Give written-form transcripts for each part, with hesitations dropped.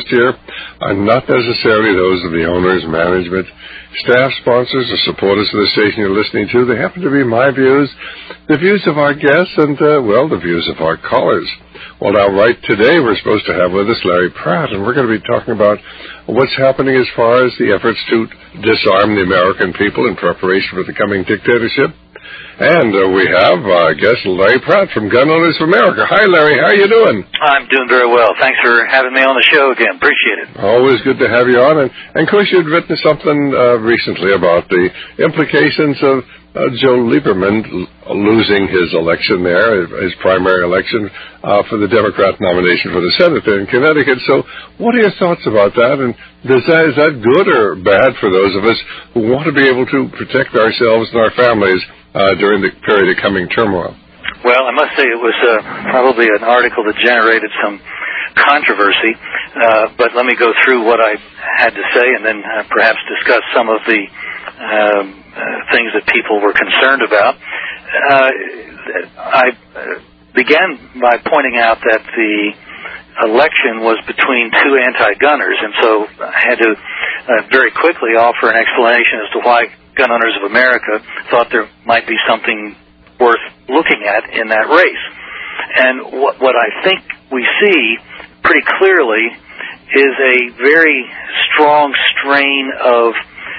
year are not necessarily those of the owners, management, staff, sponsors, or supporters of the station you're listening to. They happen to be my views, the views of our guests, and, the views of our callers. Well, now, right today, we're supposed to have with us Larry Pratt, and we're going to be talking about what's happening as far as the efforts to disarm the American people in preparation for the coming dictatorship. And we have our guest, Larry Pratt from Gun Owners of America. Hi, Larry. How are you doing? I'm doing very well. Thanks for having me on the show again. Appreciate it. Always good to have you on. And of course, you'd written something recently about the implications of Joe Lieberman losing his election there, his primary election for the Democrat nomination for the Senate in Connecticut. So what are your thoughts about that? And is that good or bad for those of us who want to be able to protect ourselves and our families during the period of coming turmoil? Well, I must say it was probably an article that generated some controversy, but let me go through what I had to say and then perhaps discuss some of the things that people were concerned about. I began by pointing out that the election was between two anti-gunners, and so I had to very quickly offer an explanation as to why Gun Owners of America thought there might be something worth looking at in that race. And what I think we see pretty clearly is a very strong strain of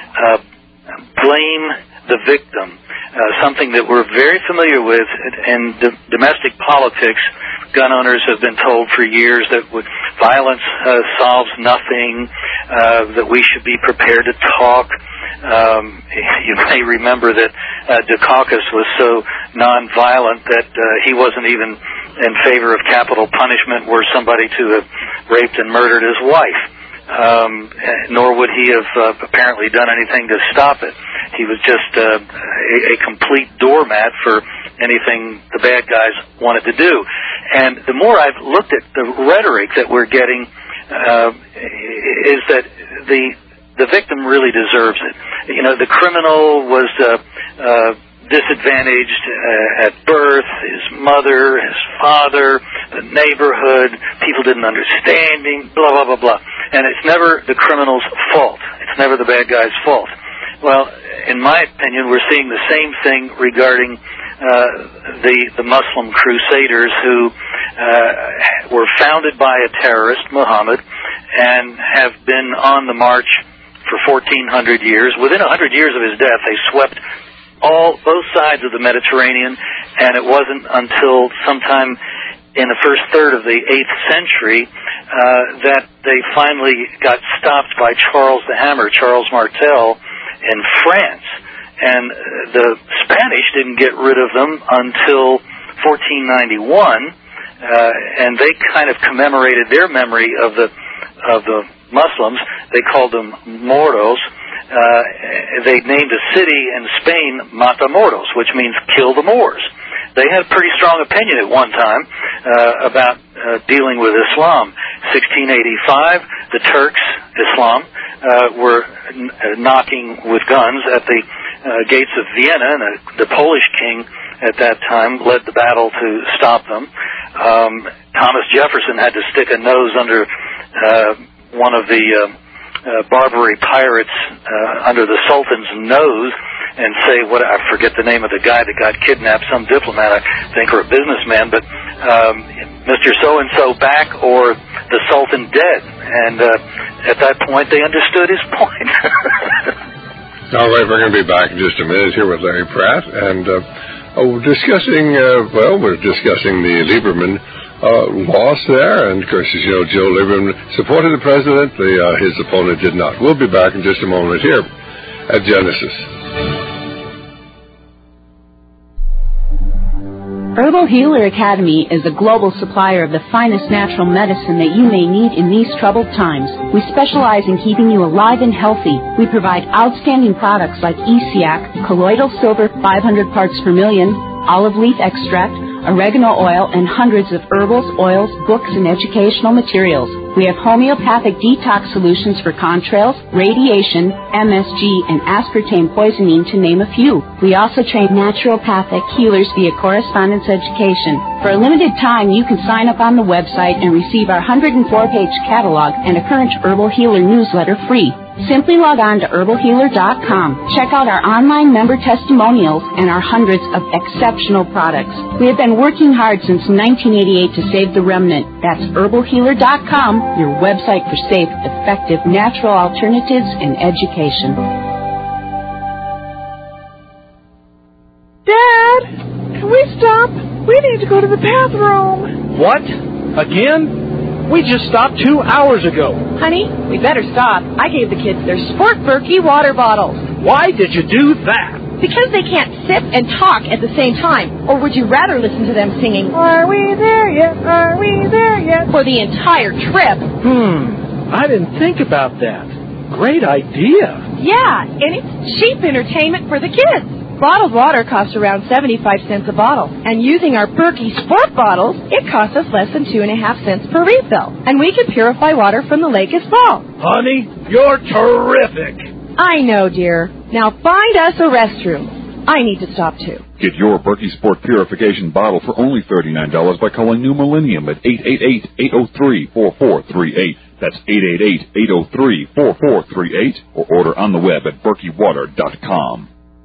blame the victim, something that we're very familiar with in domestic politics. Gun owners have been told for years that violence solves nothing, that we should be prepared to talk. You may remember that Dukakis was so nonviolent that he wasn't even in favor of capital punishment were somebody to have raped and murdered his wife. Nor would he have apparently done anything to stop it. He was just a complete doormat for anything the bad guys wanted to do. And the more I've looked at the rhetoric that we're getting, is that the victim really deserves it. You know, the criminal was disadvantaged at birth, his mother, his father, the neighborhood, people didn't understand him, blah, blah, blah, blah. And it's never the criminal's fault. It's never the bad guy's fault. Well, in my opinion, we're seeing the same thing regarding the Muslim crusaders who were founded by a terrorist, Muhammad, and have been on the march for 1,400 years. Within 100 years of his death, they swept both sides of the Mediterranean, and it wasn't until sometime in the first third of the 8th century that they finally got stopped by Charles Martel in France. And the Spanish didn't get rid of them until 1491, and they kind of commemorated their memory of the Muslims. They called them Moros. They named a city in Spain Matamoros, which means kill the Moors. They had a pretty strong opinion at one time about dealing with Islam. 1685, the Turks, Islam, were knocking with guns at the gates of Vienna, and the Polish king at that time led the battle to stop them. Thomas Jefferson had to stick a nose under one of the Barbary pirates under the Sultan's nose and say, I forget the name of the guy that got kidnapped, some diplomat, I think, or a businessman, but Mr. So-and-so back or the Sultan dead. And at that point, they understood his point. All right, we're going to be back in just a minute here with Larry Pratt, and we're discussing the Lieberman loss there, and of course, as you know, Joe Lieberman supported the president. His opponent did not. We'll be back in just a moment here at Genesis. Herbal Healer Academy is a global supplier of the finest natural medicine that you may need in these troubled times. We specialize in keeping you alive and healthy. We provide outstanding products like ESIAC, colloidal silver 500 parts per million, olive leaf extract, oregano oil, and hundreds of herbals, oils, books, and educational materials. We have homeopathic detox solutions for contrails, radiation, MSG, and aspartame poisoning, to name a few. We also train naturopathic healers via correspondence education. For a limited time, you can sign up on the website and receive our 104-page catalog and a current Herbal Healer newsletter free. Simply log on to herbalhealer.com. Check out our online member testimonials and our hundreds of exceptional products. We have been working hard since 1988 to save the remnant. That's herbalhealer.com, your website for safe, effective, natural alternatives and education. Dad, can we stop? We need to go to the bathroom. What? Again? We just stopped 2 hours ago. Honey, we better stop. I gave the kids their Sport Berkey water bottles. Why did you do that? Because they can't sip and talk at the same time. Or would you rather listen to them singing, "Are we there yet? Are we there yet?" for the entire trip? I didn't think about that. Great idea. Yeah, and it's cheap entertainment for the kids. Bottled water costs around 75 cents a bottle. And using our Berkey Sport bottles, it costs us less than 2.5 cents per refill. And we can purify water from the lake as well. Honey, you're terrific. I know, dear. Now find us a restroom. I need to stop, too. Get your Berkey Sport Purification bottle for only $39 by calling New Millennium at 888-803-4438. That's 888-803-4438. Or order on the web at berkeywater.com.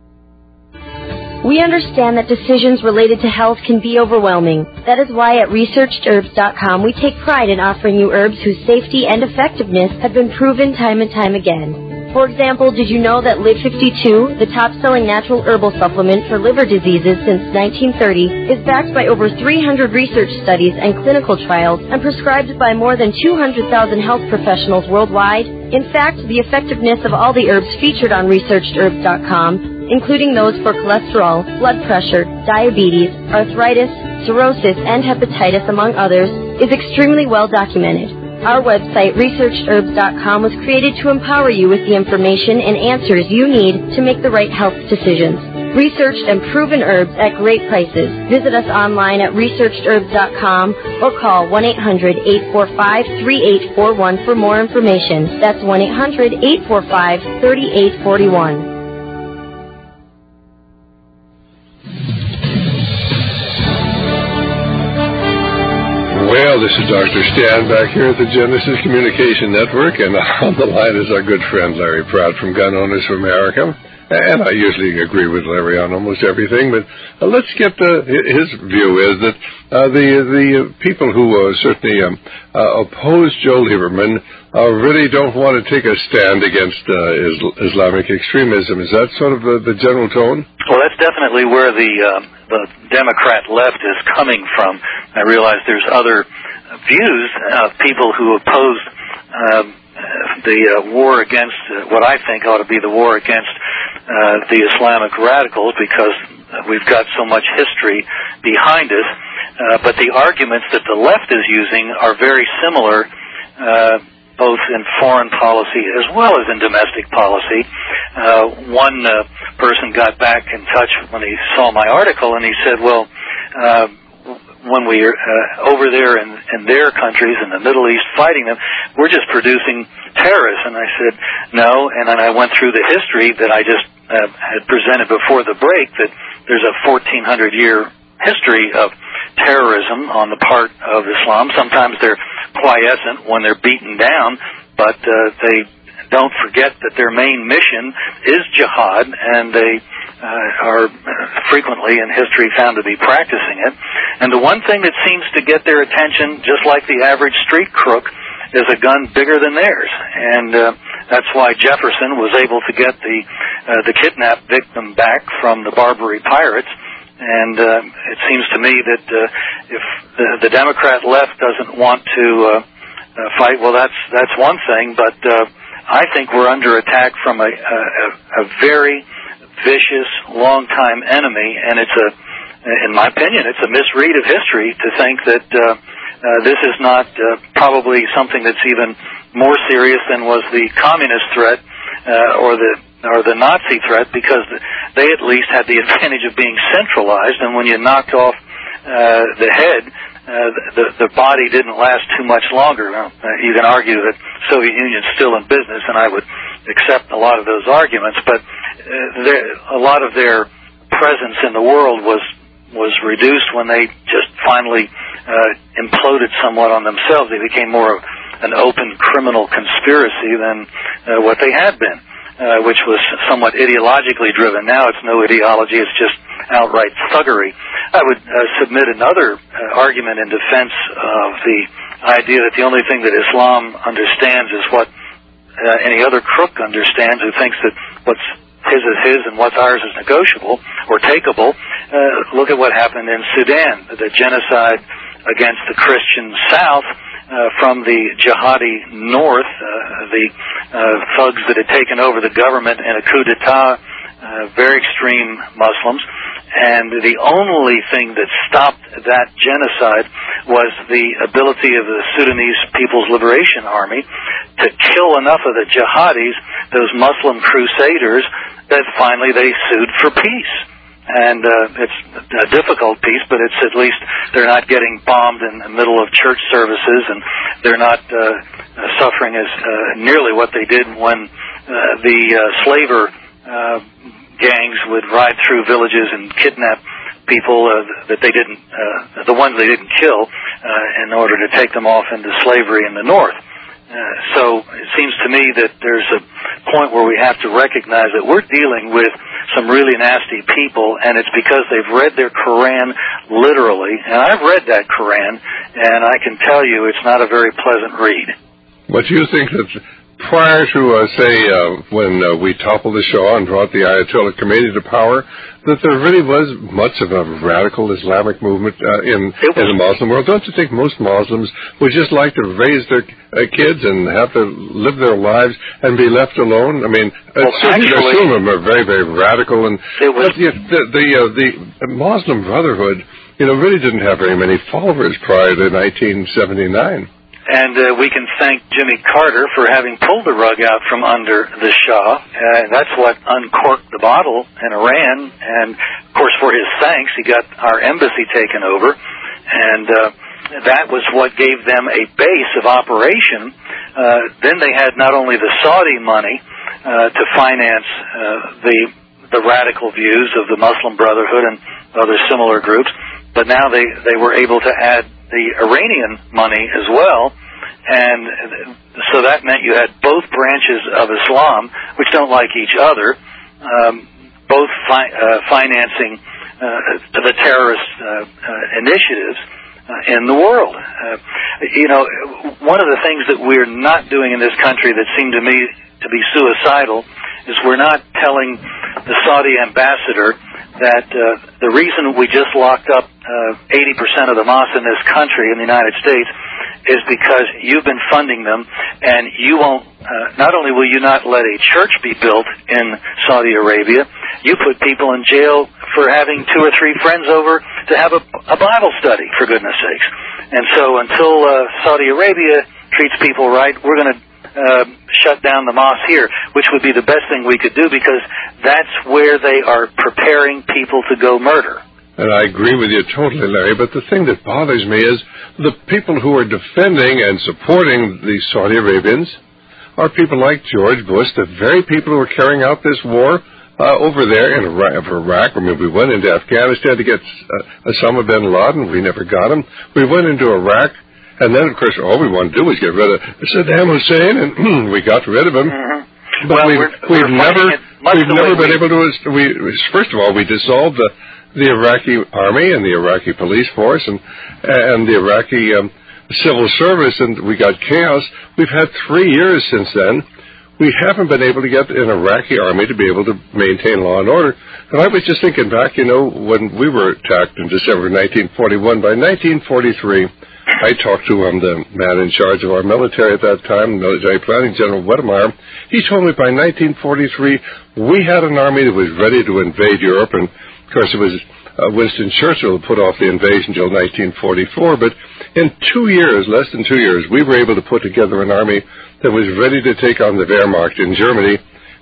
We understand that decisions related to health can be overwhelming. That is why at ResearchedHerbs.com we take pride in offering you herbs whose safety and effectiveness have been proven time and time again. For example, did you know that Live 52, the top-selling natural herbal supplement for liver diseases since 1930, is backed by over 300 research studies and clinical trials and prescribed by more than 200,000 health professionals worldwide? In fact, the effectiveness of all the herbs featured on ResearchedHerbs.com, including those for cholesterol, blood pressure, diabetes, arthritis, cirrhosis, and hepatitis, among others, is extremely well documented. Our website, ResearchedHerbs.com, was created to empower you with the information and answers you need to make the right health decisions. Researched and proven herbs at great prices. Visit us online at ResearchedHerbs.com or call 1-800-845-3841 for more information. That's 1-800-845-3841. Well, this is Dr. Stan back here at the Genesis Communication Network, and on the line is our good friend Larry Pratt from Gun Owners of America. And I usually agree with Larry on almost everything, but let's get his view is that the people who certainly oppose Joe Lieberman really don't want to take a stand against Islamic extremism. Is that sort of the general tone? Well, that's definitely where the Democrat left is coming from. I realize there's other views of people who oppose the war against what I think ought to be the war against the Islamic radicals, because we've got so much history behind us. But the arguments that the left is using are very similar, both in foreign policy as well as in domestic policy. One person got back in touch when he saw my article, and he said, well, when we are over there in their countries in the Middle East fighting them, we're just producing terrorists. And I said, no. And then I went through the history that I just had presented before the break, that there's a 1,400-year history of terrorism on the part of Islam. Sometimes they're quiescent when they're beaten down, but they don't forget that their main mission is jihad, and they are frequently in history found to be practicing it. And the one thing that seems to get their attention, just like the average street crook, is a gun bigger than theirs. And that's why Jefferson was able to get the kidnapped victim back from the Barbary pirates. And it seems to me that if the Democrat left doesn't want to fight, well, that's one thing. But I think we're under attack from a very vicious, long-time enemy, and it's in my opinion, it's a misread of history to think that this is not probably something that's even more serious than was the communist threat or the Nazi threat, because they at least had the advantage of being centralized, and when you knocked off the head, the body didn't last too much longer. Now, you can argue that the Soviet Union's still in business, and I would accept a lot of those arguments, but a lot of their presence in the world was reduced when they just finally imploded somewhat on themselves. They became more of an open criminal conspiracy than what they had been, which was somewhat ideologically driven. Now it's no ideology, it's just outright thuggery. I would submit another argument in defense of the idea that the only thing that Islam understands is what any other crook understands, who thinks that what's his is his and what's ours is negotiable or takeable. Look at what happened in Sudan, the genocide against the Christian South from the jihadi North, the thugs that had taken over the government in a coup d'etat, very extreme Muslims. And the only thing that stopped that genocide was the ability of the Sudanese People's Liberation Army to kill enough of the jihadis, those Muslim crusaders, that finally they sued for peace. And it's a difficult peace, but it's at least they're not getting bombed in the middle of church services, and they're not suffering as nearly what they did when the slaver gangs would ride through villages and kidnap people that they didn't, the ones they didn't kill, in order to take them off into slavery in the north. So it seems to me that there's a point where we have to recognize that we're dealing with some really nasty people, and it's because they've read their Quran literally. And I've read that Quran, and I can tell you it's not a very pleasant read. What do you think that prior to, when we toppled the Shah and brought the Ayatollah Khomeini to power, that there really was much of a radical Islamic movement in the Muslim world? Don't you think most Muslims would just like to raise their kids and have to live their lives and be left alone? I mean, some of them are very, very radical, and the Muslim Brotherhood, really didn't have very many followers prior to 1979. And we can thank Jimmy Carter for having pulled the rug out from under the Shah. That's what uncorked the bottle in Iran. And, of course, for his thanks, he got our embassy taken over. And that was what gave them a base of operation. Then they had not only the Saudi money to finance the radical views of the Muslim Brotherhood and other similar groups, but now they were able to add the Iranian money as well, and so that meant you had both branches of Islam, which don't like each other, both financing the terrorist initiatives in the world. One of the things that we're not doing in this country that seem to me to be suicidal is we're not telling the Saudi ambassador that the reason we just locked up 80% of the mosques in this country, in the United States, is because you've been funding them, and you won't, not only will you not let a church be built in Saudi Arabia, you put people in jail for having 2 or 3 friends over to have a Bible study, for goodness sakes. And so until Saudi Arabia treats people right, we're going to shut down the mosque here, which would be the best thing we could do, because that's where they are preparing people to go murder. And I agree with you totally, Larry, but the thing that bothers me is the people who are defending and supporting the Saudi Arabians are people like George Bush, the very people who are carrying out this war over there in Iraq. I mean, we went into Afghanistan to get Osama bin Laden. We never got him. We went into Iraq. And then, of course, all we want to do is get rid of Saddam Hussein, and we got rid of him. Mm-hmm. But we've never been able to. First of all, we dissolved the Iraqi army and the Iraqi police force and the Iraqi civil service, and we got chaos. We've had 3 years since then. We haven't been able to get an Iraqi army to be able to maintain law and order. And I was just thinking back, when we were attacked in December 1941. By 1943. I talked to the man in charge of our military at that time, military planning, General Wedemeyer. He told me by 1943 we had an army that was ready to invade Europe, and of course it was Winston Churchill who put off the invasion until 1944. But in 2 years, less than 2 years, we were able to put together an army that was ready to take on the Wehrmacht in Germany,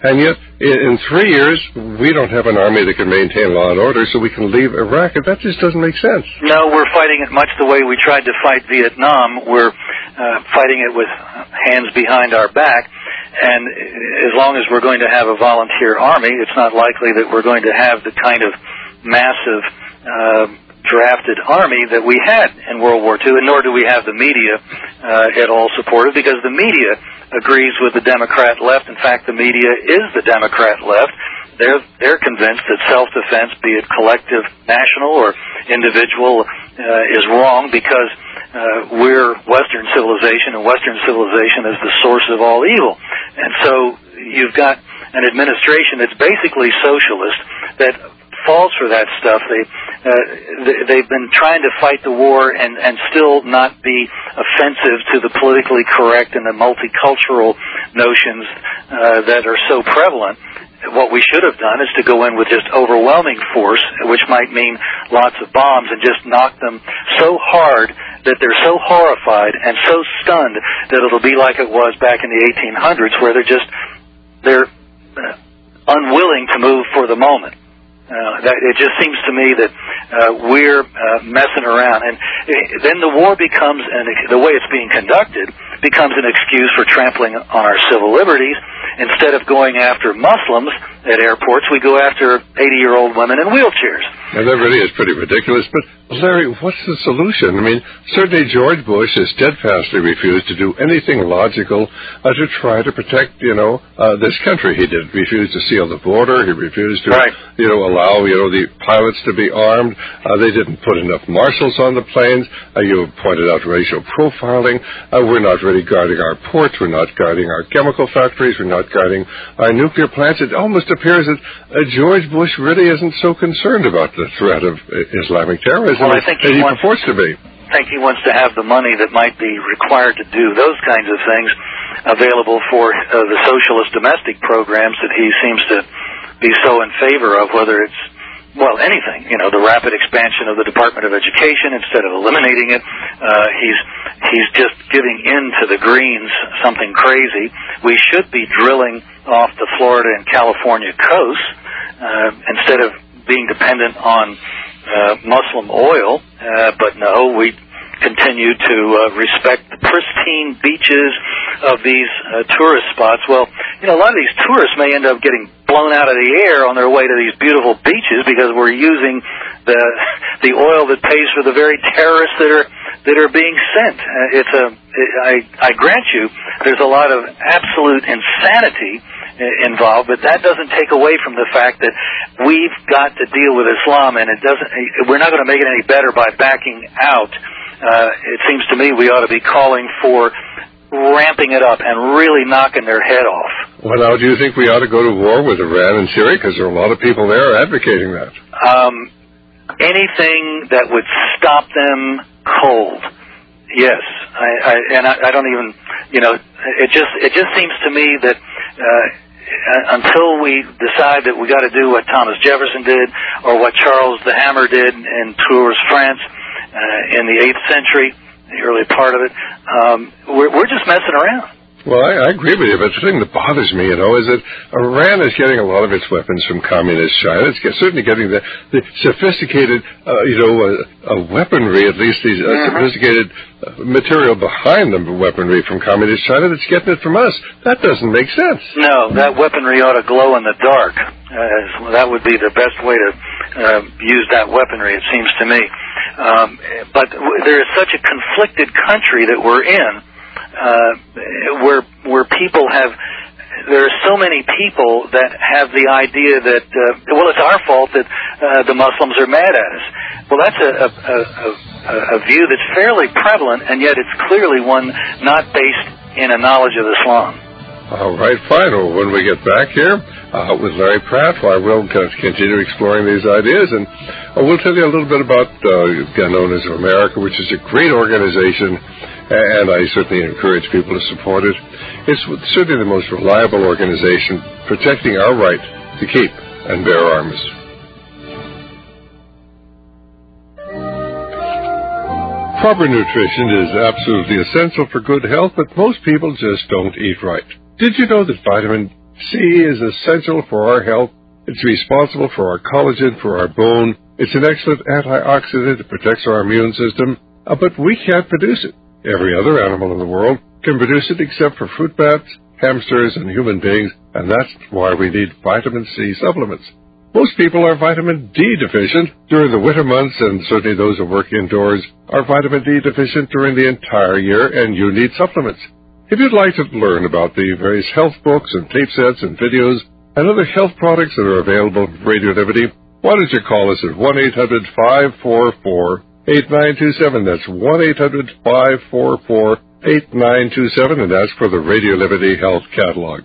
And yet, in 3 years, we don't have an army that can maintain law and order, so we can leave Iraq. And that just doesn't make sense. No, we're fighting it much the way we tried to fight Vietnam. We're fighting it with hands behind our back. And as long as we're going to have a volunteer army, it's not likely that we're going to have the kind of massive drafted army that we had in World War II, and nor do we have the media at all supportive, because the media agrees with the Democrat left. In fact, the media is the Democrat left. They're convinced that self-defense, be it collective, national, or individual, is wrong because we're Western civilization, and Western civilization is the source of all evil. And so you've got an administration that's basically socialist that falls for that stuff. They've been trying to fight the war and still not be offensive to the politically correct and the multicultural notions that are so prevalent. What we should have done is to go in with just overwhelming force, which might mean lots of bombs, and just knock them so hard that they're so horrified and so stunned that it'll be like it was back in the 1800s, where they're unwilling to move for the moment. It just seems to me that we're messing around, and then the war becomes, the way it's being conducted, becomes an excuse for trampling on our civil liberties. Instead of going after Muslims at airports, we go after 80-year-old women in wheelchairs. And that really is pretty ridiculous. But, Larry, what's the solution? I mean, certainly George Bush has steadfastly refused to do anything logical to try to protect, this country. He did refuse to seal the border. He refused to, allow, the pilots to be armed. They didn't put enough marshals on the planes. You pointed out racial profiling. We're not really guarding our ports. We're not guarding our chemical factories. We're not guarding our nuclear plants. It almost appears that George Bush really isn't so concerned about the threat of Islamic terrorism as he purports to be. I think he wants to have the money that might be required to do those kinds of things available for the socialist domestic programs that he seems to be so in favor of, whether it's, anything. The rapid expansion of the Department of Education instead of eliminating it. He's just giving in to the Greens something crazy. We should be drilling off the Florida and California coasts instead of being dependent on Muslim oil. But no, we continue to respect the pristine beaches of these tourist spots. Well, a lot of these tourists may end up getting blown out of the air on their way to these beautiful beaches because we're using the oil that pays for the very terrorists that are being sent. I grant you, there's a lot of absolute insanity involved, but that doesn't take away from the fact that we've got to deal with Islam, and we're not going to make it any better by backing out. It seems to me we ought to be calling for ramping it up and really knocking their head off. Well, now, do you think we ought to go to war with Iran and Syria? Because there are a lot of people there advocating that. Anything that would stop them cold. Yes. I don't even, it just seems to me that until we decide that we got to do what Thomas Jefferson did or what Charles the Hammer did in Tours, France, in the 8th century, the early part of it, we're just messing around. Well, I agree with you, but the thing that bothers me, is that Iran is getting a lot of its weapons from communist China. It's certainly getting the sophisticated, weaponry, at least these sophisticated material behind the weaponry from communist China that's getting it from us. That doesn't make sense. No, that weaponry ought to glow in the dark. That would be the best way to use that weaponry, it seems to me. But there is such a conflicted country that we're in, where people there are so many people that have the idea that, it's our fault that the Muslims are mad at us. Well, that's a view that's fairly prevalent, and yet it's clearly one not based in a knowledge of Islam. All right, fine. Well, when we get back here with Larry Pratt, we'll continue exploring these ideas, and we'll tell you a little bit about Gun Owners of America, which is a great organization, and I certainly encourage people to support it. It's certainly the most reliable organization protecting our right to keep and bear arms. Proper nutrition is absolutely essential for good health, but most people just don't eat right. Did you know that vitamin C is essential for our health. It's responsible for our collagen, for our bone. It's an excellent antioxidant. It protects our immune system, but we can't produce it. Every other animal in the world can produce it except for fruit bats, hamsters, and human beings, and that's why we need vitamin C supplements. Most people are vitamin D deficient during the winter months, and certainly those who work indoors are vitamin D deficient during the entire year, and you need supplements. If you'd like to learn about the various health books and tape sets and videos and other health products that are available from Radio Liberty, why don't you call us at 1-800-544-8927. That's 1-800-544-8927, and that's for the Radio Liberty Health Catalog.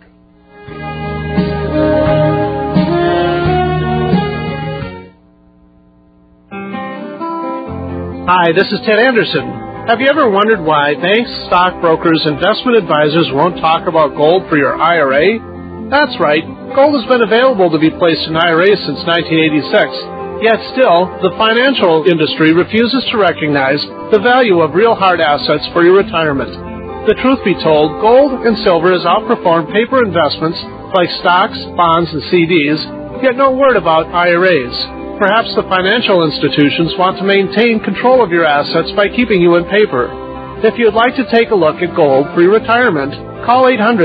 Hi, this is Ted Anderson. Have you ever wondered why banks, stockbrokers, investment advisors won't talk about gold for your IRA? That's right. Gold has been available to be placed in IRAs since 1986. Yet still, the financial industry refuses to recognize the value of real hard assets for your retirement. The truth be told, gold and silver has outperformed paper investments like stocks, bonds, and CDs, yet no word about IRAs. Perhaps the financial institutions want to maintain control of your assets by keeping you in paper. If you'd like to take a look at gold for your retirement, call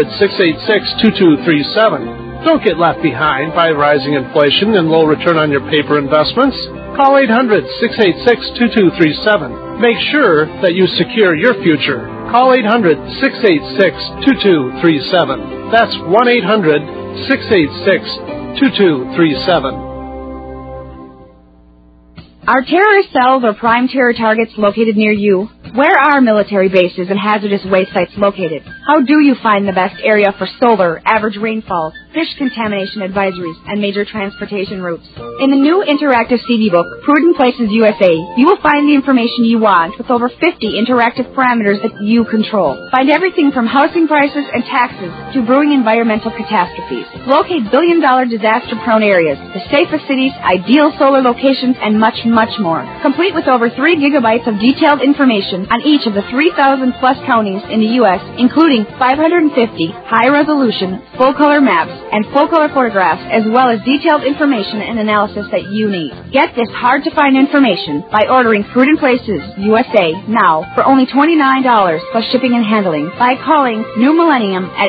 800-686-2237. Don't get left behind by rising inflation and low return on your paper investments. Call 800-686-2237. Make sure that you secure your future. Call 800-686-2237. That's 1-800-686-2237. Are terrorist cells or prime terror targets located near you? Where are military bases and hazardous waste sites located? How do you find the best area for solar, average rainfall, fish contamination advisories, and major transportation routes? In the new interactive CD book, Prudent Places USA, you will find the information you want with over 50 interactive parameters that you control. Find everything from housing prices and taxes to brewing environmental catastrophes. Locate billion-dollar disaster-prone areas, the safest cities, ideal solar locations, and much more. Complete with over 3 gigabytes of detailed information on each of the 3,000 plus counties in the U.S., including 550 high-resolution, full-color maps and full-color photographs, as well as detailed information and analysis that you need. Get this hard-to-find information by ordering Prudent Places USA now for only $29 plus shipping and handling by calling New Millennium at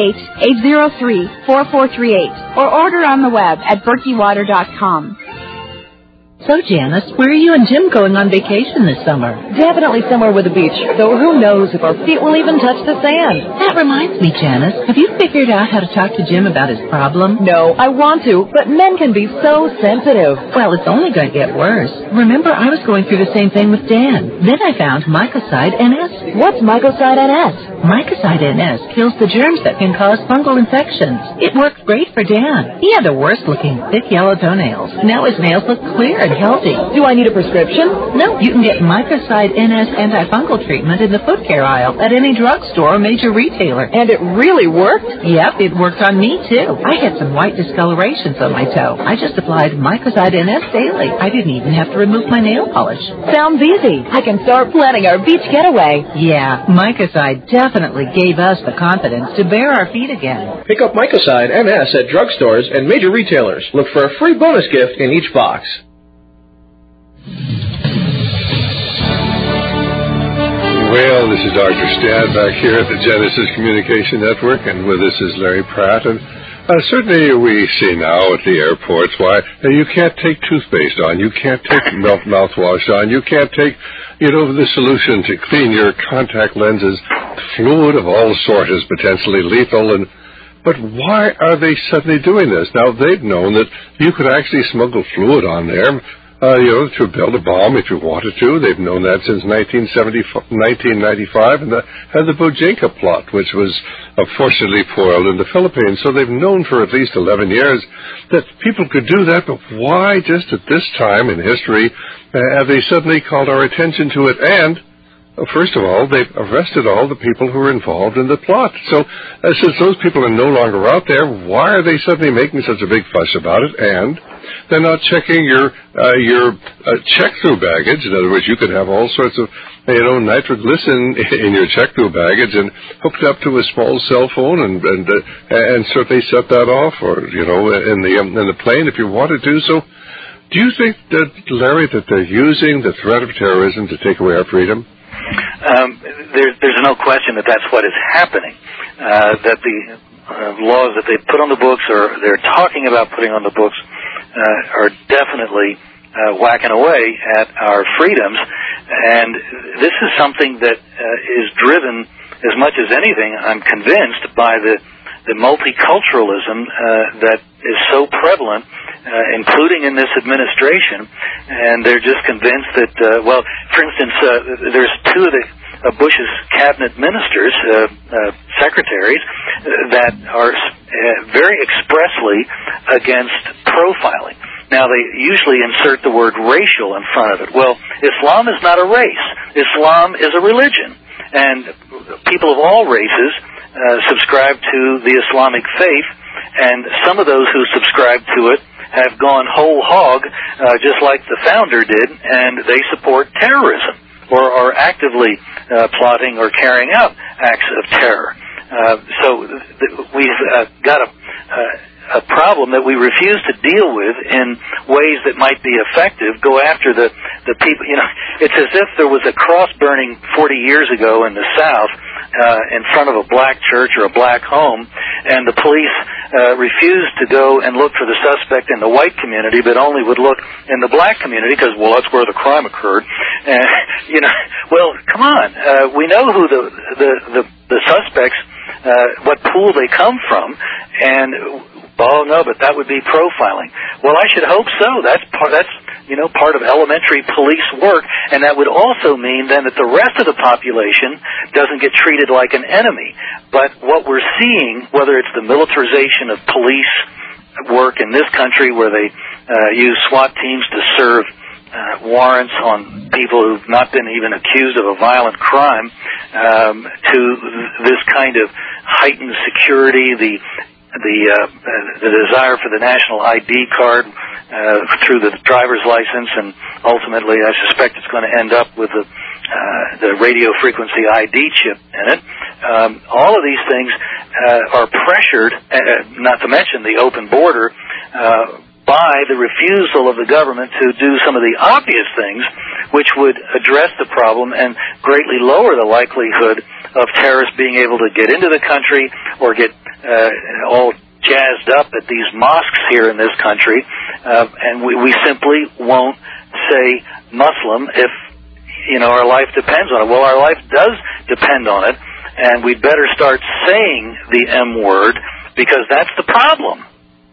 888-803-4438 or order on the web at berkeywater.com. So, Janice, where are you and Jim going on vacation this summer? Definitely somewhere with a beach, though who knows if our feet will even touch the sand. That reminds me, Janice, have you figured out how to talk to Jim about his problem? No, I want to, but men can be so sensitive. Well, it's only going to get worse. Remember, I was going through the same thing with Dan. Then I found Mycoside NS. What's Mycoside NS? Mycoside NS kills the germs that can cause fungal infections. It worked great for Dan. He had the worst-looking, thick yellow toenails. Now his nails look clear and healthy. Do I need a prescription? No, you can get Mycoside NS antifungal treatment in the foot care aisle at any drugstore or major retailer. And it really worked? Yep, it worked on me too. I had some white discolorations on my toe. I just applied Mycoside NS daily. I didn't even have to remove my nail polish. Sounds easy. I can start planning our beach getaway. Yeah, Mycoside definitely gave us the confidence to bare our feet again. Pick up Mycoside NS at drugstores and major retailers. Look for a free bonus gift in each box. Well, this is Dr. Stan back here at the Genesis Communication Network, and with us is Larry Pratt. And certainly we see now at the airports why you can't take toothpaste on, you can't take mouthwash on, you can't take, the solution to clean your contact lenses. Fluid of all sorts is potentially lethal, but why are they suddenly doing this? Now, they've known that you could actually smuggle fluid on there, to build a bomb if you wanted to. They've known that since 1995, and had the Bojinka plot, which was fortunately foiled in the Philippines. So they've known for at least 11 years that people could do that, but why just at this time in history have they suddenly called our attention to it? And first of all, they've arrested all the people who were involved in the plot. So since those people are no longer out there, why are they suddenly making such a big fuss about it? And they're not checking your check-through baggage. In other words, you could have all sorts of nitroglycerin in your check-through baggage and hooked up to a small cell phone and certainly set that off, or in the plane if you wanted to. So, do you think that, Larry, that they're using the threat of terrorism to take away our freedom? There's no question that that's what is happening. That the laws that they put on the books, or they're talking about putting on the books, are definitely whacking away at our freedoms. And this is something that is driven, as much as anything, I'm convinced, by the multiculturalism that is so prevalent, including in this administration. And they're just convinced that, for instance, there's two of Bush's cabinet ministers, secretaries, that are very expressly against profiling. Now, they usually insert the word racial in front of it. Well, Islam is not a race. Islam is a religion. And people of all races subscribe to the Islamic faith, and some of those who subscribe to it have gone whole hog, just like the founder did, and they support terrorism or are actively plotting or carrying out acts of terror. So we've got a problem that we refuse to deal with in ways that might be effective. Go after the people. It's as if there was a cross burning 40 years ago in the South in front of a black church or a black home, and the police refused to go and look for the suspect in the white community, but only would look in the black community because, that's where the crime occurred. Well, come on. We know who the suspects, what pool they come from, and but that would be profiling. Well, I should hope so. That's part of elementary police work, and that would also mean then that the rest of the population doesn't get treated like an enemy. But what we're seeing, whether it's the militarization of police work in this country, where they use SWAT teams to serve warrants on people who've not been even accused of a violent crime, to this kind of heightened security, the desire for the national ID card through the driver's license, and ultimately I suspect it's going to end up with the radio frequency ID chip in it. All of these things are pressured, not to mention the open border, by the refusal of the government to do some of the obvious things which would address the problem and greatly lower the likelihood of terrorists being able to get into the country or get all jazzed up at these mosques here in this country. And we simply won't say Muslim if, our life depends on it. Well, our life does depend on it, and we'd better start saying the M word, because that's the problem.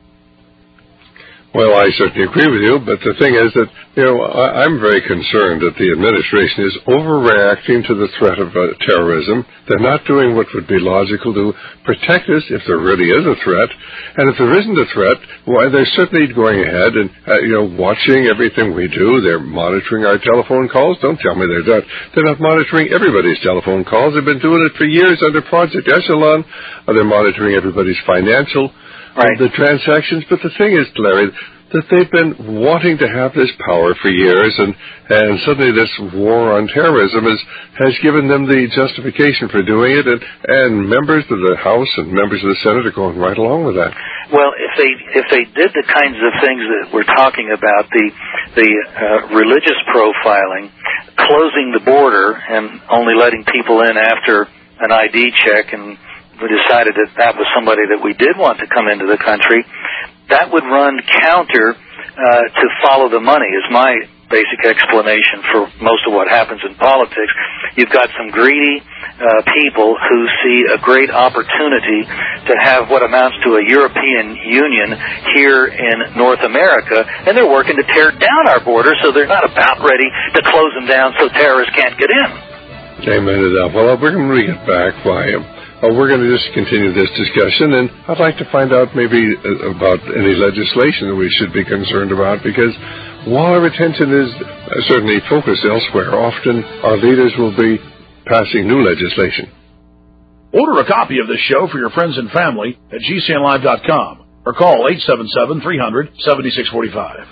Well, I certainly agree with you, but the thing is that, I'm very concerned that the administration is overreacting to the threat of terrorism. They're not doing what would be logical to protect us if there really is a threat. And if there isn't a threat, why, they're certainly going ahead and, watching everything we do. They're monitoring our telephone calls. Don't tell me they're not. They're not monitoring everybody's telephone calls. They've been doing it for years under Project Echelon. They're monitoring everybody's financial the transactions. But the thing is, Larry, that they've been wanting to have this power for years, and suddenly this war on terrorism has given them the justification for doing it, and members of the House and members of the Senate are going right along with that. Well, if they did the kinds of things that we're talking about, the religious profiling, closing the border and only letting people in after an ID check, and we decided that was somebody that we did want to come into the country, that would run counter to follow the money, is my basic explanation for most of what happens in politics. You've got some greedy people who see a great opportunity to have what amounts to a European Union here in North America, and they're working to tear down our border, so they're not about ready to close them down so terrorists can't get in. Amen to that. Well, we're going to get back by him. We're going to just continue this discussion, and I'd like to find out maybe about any legislation that we should be concerned about, because while our attention is certainly focused elsewhere, often our leaders will be passing new legislation. Order a copy of this show for your friends and family at GCNlive.com or call 877-300-7645.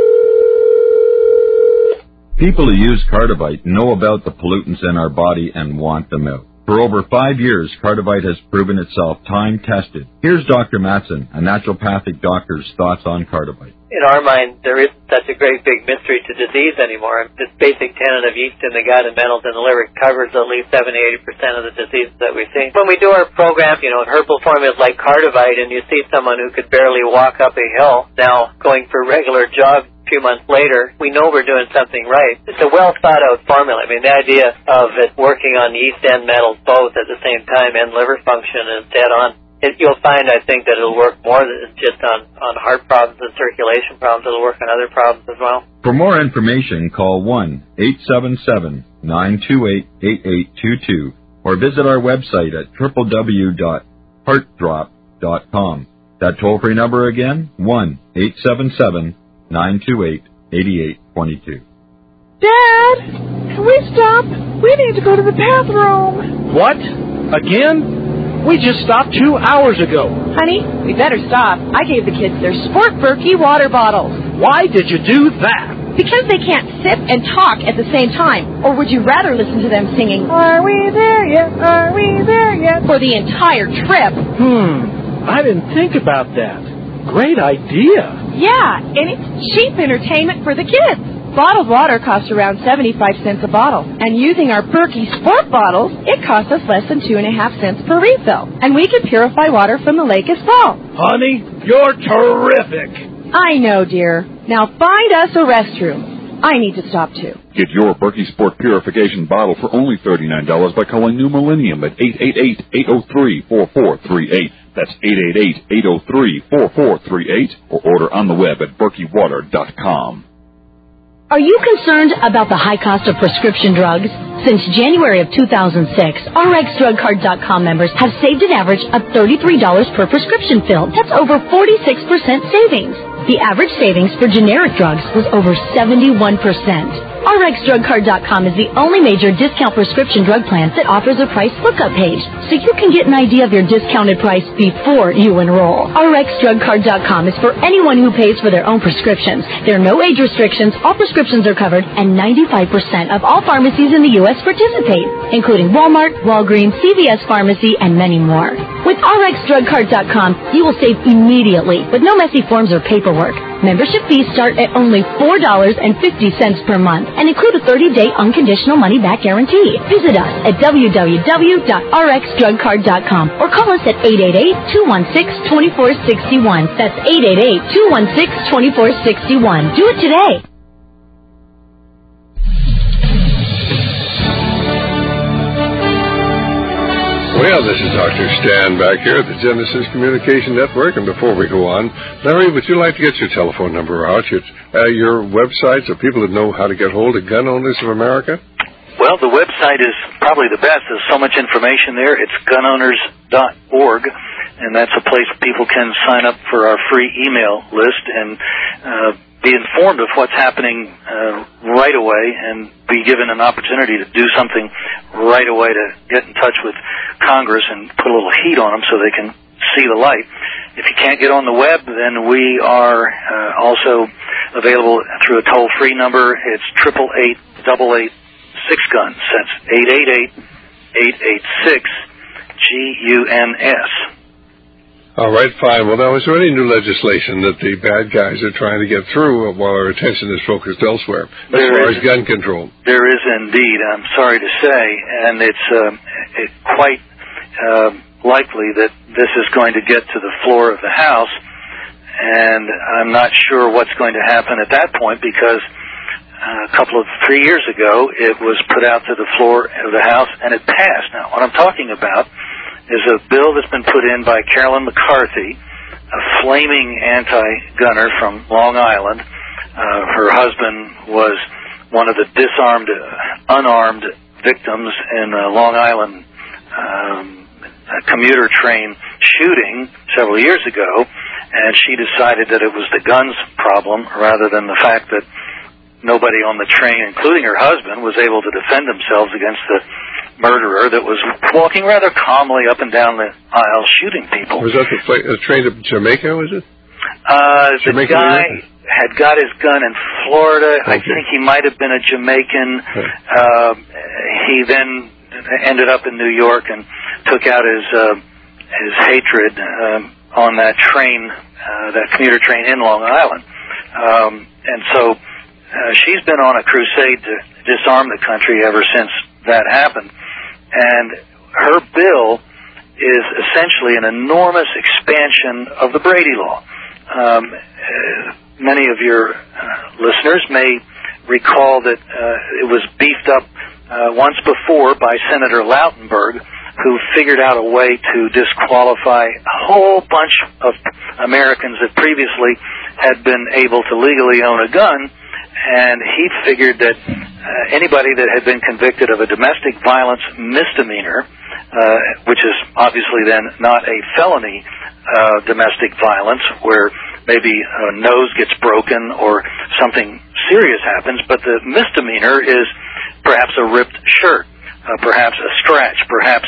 People who use Cardivite know about the pollutants in our body and want them out. For over 5 years, Cardivite has proven itself time-tested. Here's Dr. Matson, a naturopathic doctor's thoughts on Cardivite. In our mind, there isn't such a great big mystery to disease anymore. This basic tenet of yeast in the gut and metals in the liver covers at least 70-80% of the diseases that we see. When we do our program, herbal formulas like Cardivite, and you see someone who could barely walk up a hill now going for regular jogs a few months later, we know we're doing something right. It's a well-thought-out formula. I mean, the idea of it working on yeast and metals both at the same time and liver function is dead on. You'll find, I think, that it'll work more than just on heart problems and circulation problems. It'll work on other problems as well. For more information, call 1-877-928-8822 or visit our website at www.heartdrop.com. That toll-free number again, 1-877-928-8822. Dad, can we stop? We need to go to the bathroom. What? Again? We just stopped 2 hours ago. Honey, we better stop. I gave the kids their Sport Berkey water bottles. Why did you do that? Because they can't sip and talk at the same time. Or would you rather listen to them singing, "Are we there yet? Are we there yet?" for the entire trip? I didn't think about that. Great idea. Yeah, and it's cheap entertainment for the kids. Bottled water costs around 75 cents a bottle. And using our Berkey Sport bottles, it costs us less than 2.5 cents per refill. And we can purify water from the lake as well. Honey, you're terrific. I know, dear. Now find us a restroom. I need to stop, too. Get your Berkey Sport Purification bottle for only $39 by calling New Millennium at 888-803-4438. That's 888-803-4438. Or order on the web at berkeywater.com. Are you concerned about the high cost of prescription drugs? Since January of 2006, RxDrugCard.com members have saved an average of $33 per prescription fill. That's over 46% savings. The average savings for generic drugs was over 71%. RxDrugCard.com is the only major discount prescription drug plan that offers a price lookup page, so you can get an idea of your discounted price before you enroll. RxDrugCard.com is for anyone who pays for their own prescriptions. There are no age restrictions, all prescriptions are covered, and 95% of all pharmacies in the U.S. participate, including Walmart, Walgreens, CVS Pharmacy, and many more. With RxDrugCard.com, you will save immediately with no messy forms or paperwork. Membership fees start at only $4.50 per month and include a 30-day unconditional money-back guarantee. Visit us at www.rxdrugcard.com or call us at 888-216-2461. That's 888-216-2461. Do it today. Well, this is Dr. Stan back here at the Genesis Communication Network. And before we go on, Larry, would you like to get your telephone number out, your website, so people that know how to get hold of Gun Owners of America? Well, the website is probably the best. There's so much information there. It's gunowners.org, and that's a place people can sign up for our free email list and be informed of what's happening right away and be given an opportunity to do something right away to get in touch with Congress and put a little heat on them so they can see the light. If you can't get on the web, then we are also available through a toll-free number. It's 888-886-GUNS. That's 888-886-GUNS. All right, fine. Well, now, is there any new legislation that the bad guys are trying to get through while our attention is focused elsewhere, as far as gun control? There is indeed, I'm sorry to say, and it's quite likely that this is going to get to the floor of the House, and I'm not sure what's going to happen at that point because a couple of 3 years ago it was put out to the floor of the House and it passed. Now, what I'm talking about is a bill that's been put in by Carolyn McCarthy, a flaming anti-gunner from Long Island. Her husband was one of the unarmed victims in a Long Island commuter train shooting several years ago, and she decided that it was the guns problem rather than the fact that nobody on the train, including her husband, was able to defend themselves against the murderer that was walking rather calmly up and down the aisle shooting people. Was that the train to Jamaica, was it? The guy had got his gun in Florida. Okay. I think he might have been a Jamaican. He then ended up in New York and took out his hatred on that train, that commuter train in Long Island. And so she's been on a crusade to disarm the country ever since that happened. And her bill is essentially an enormous expansion of the Brady Law. Many of your listeners may recall that it was beefed up once before by Senator Lautenberg, who figured out a way to disqualify a whole bunch of Americans that previously had been able to legally own a gun. And he figured that anybody that had been convicted of a domestic violence misdemeanor, which is obviously then not a felony domestic violence, where maybe a nose gets broken or something serious happens, but the misdemeanor is perhaps a ripped shirt, perhaps a scratch, perhaps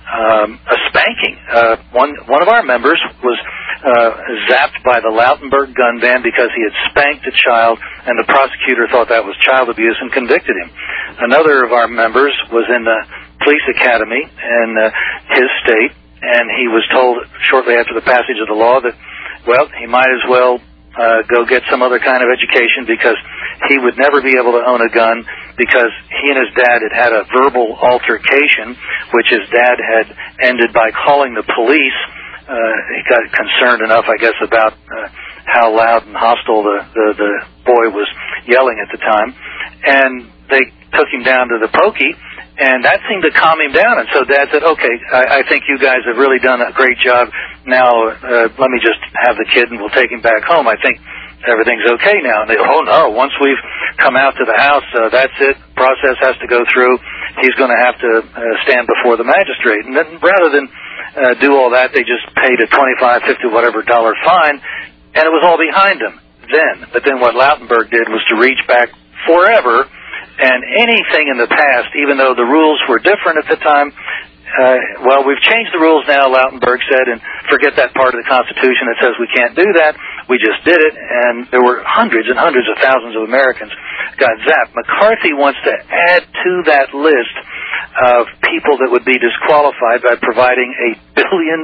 a spanking. One of our members was zapped by the Lautenberg gun ban because he had spanked a child, and the prosecutor thought that was child abuse and convicted him. Another of our members was in the police academy in his state, and he was told shortly after the passage of the law that, well, he might as well go get some other kind of education because he would never be able to own a gun because he and his dad had had a verbal altercation, which his dad had ended by calling the police. He got concerned enough, I guess, about how loud and hostile the boy was yelling at the time. And they took him down to the pokey, and that seemed to calm him down. And so Dad said, okay, I think you guys have really done a great job. Now let me just have the kid, and we'll take him back home. I think everything's okay now. And they go, oh, no, once we've come out to the house, that's it. Process has to go through. He's going to have to stand before the magistrate. And then rather than do all that, they just paid a $25, $50, whatever dollar fine, and it was all behind them then. But then what Lautenberg did was to reach back forever, and anything in the past, even though the rules were different at the time, well, we've changed the rules now, Lautenberg said, and forget that part of the Constitution that says we can't do that. We just did it, and there were hundreds and hundreds of thousands of Americans got zapped. McCarthy wants to add to that list of people that would be disqualified by providing $1 billion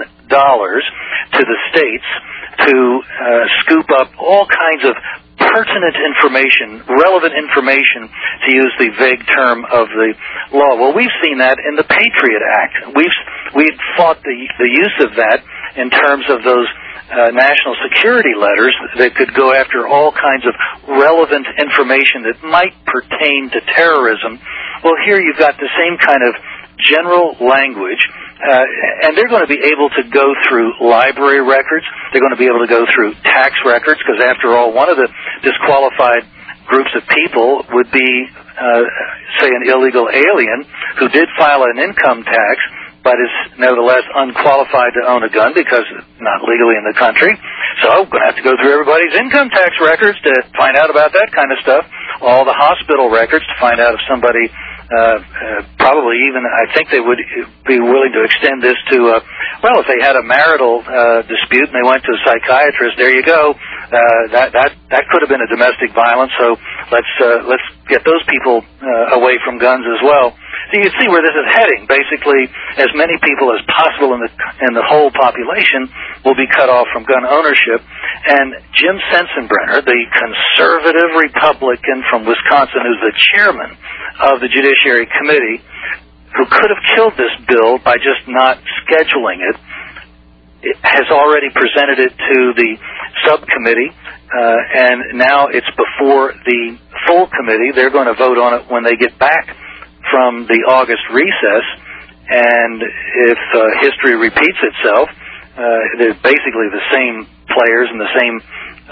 to the states to scoop up all kinds of pertinent information, relevant information, to use the vague term of the law. Well, we've seen that in the Patriot Act. We've fought the use of that in terms of those national security letters that could go after all kinds of relevant information that might pertain to terrorism. Well, here you've got the same kind of general language, and they're going to be able to go through library records. They're going to be able to go through tax records, because after all, one of the disqualified groups of people would be, say, an illegal alien who did file an income tax, but is nevertheless unqualified to own a gun because not legally in the country. So we're going to have to go through everybody's income tax records to find out about that kind of stuff, all the hospital records to find out if somebody, probably even, I think they would be willing to extend this to, well, if they had a marital dispute and they went to a psychiatrist, there you go. That could have been a domestic violence, so let's get those people away from guns as well. So you can see where this is heading. Basically, as many people as possible in the whole population will be cut off from gun ownership. And Jim Sensenbrenner, the conservative Republican from Wisconsin, who's the chairman of the Judiciary Committee, who could have killed this bill by just not scheduling it, has already presented it to the subcommittee, and now it's before the full committee. They're going to vote on it when they get back from the August recess, and if history repeats itself, there's basically the same players and the same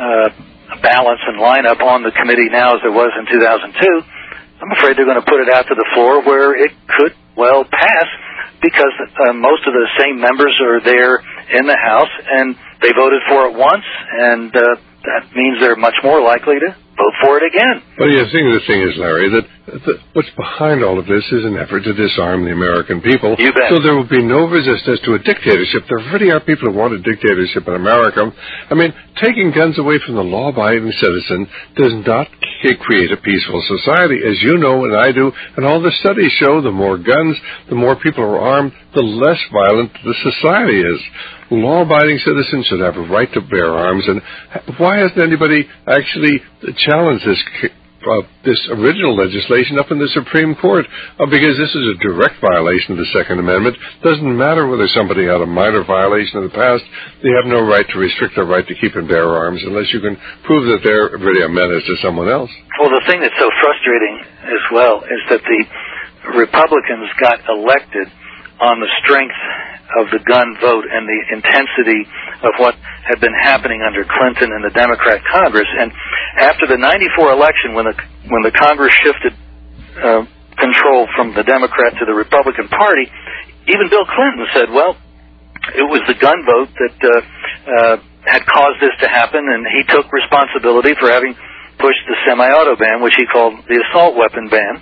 balance and lineup on the committee now as there was in 2002. I'm afraid they're going to put it out to the floor where it could well pass, because most of the same members are there in the House, and They voted for it once, and that means they're much more likely to vote for it again. Well, the thing is, Larry, that what's behind all of this is an effort to disarm the American people. You bet. So there will be no resistance to a dictatorship. There really are people who want a dictatorship in America. I mean, taking guns away from the law-abiding citizen does not create a peaceful society. As you know and I do, and all the studies show, the more guns, the more people are armed, the less violent the society is. Law-abiding citizens should have a right to bear arms, and why hasn't anybody actually challenged this original legislation up in the Supreme Court? Because this is a direct violation of the Second Amendment. Doesn't matter whether somebody had a minor violation in the past, they have no right to restrict their right to keep and bear arms unless you can prove that they're really a menace to someone else. Well, the thing that's so frustrating as well is that the Republicans got elected on the strength of the gun vote and the intensity of what had been happening under Clinton and the Democrat Congress. And after the '94 election, when the Congress shifted control from the Democrat to the Republican Party, even Bill Clinton said, well, it was the gun vote that had caused this to happen, and he took responsibility for having pushed the semi-auto ban, which he called the assault weapon ban.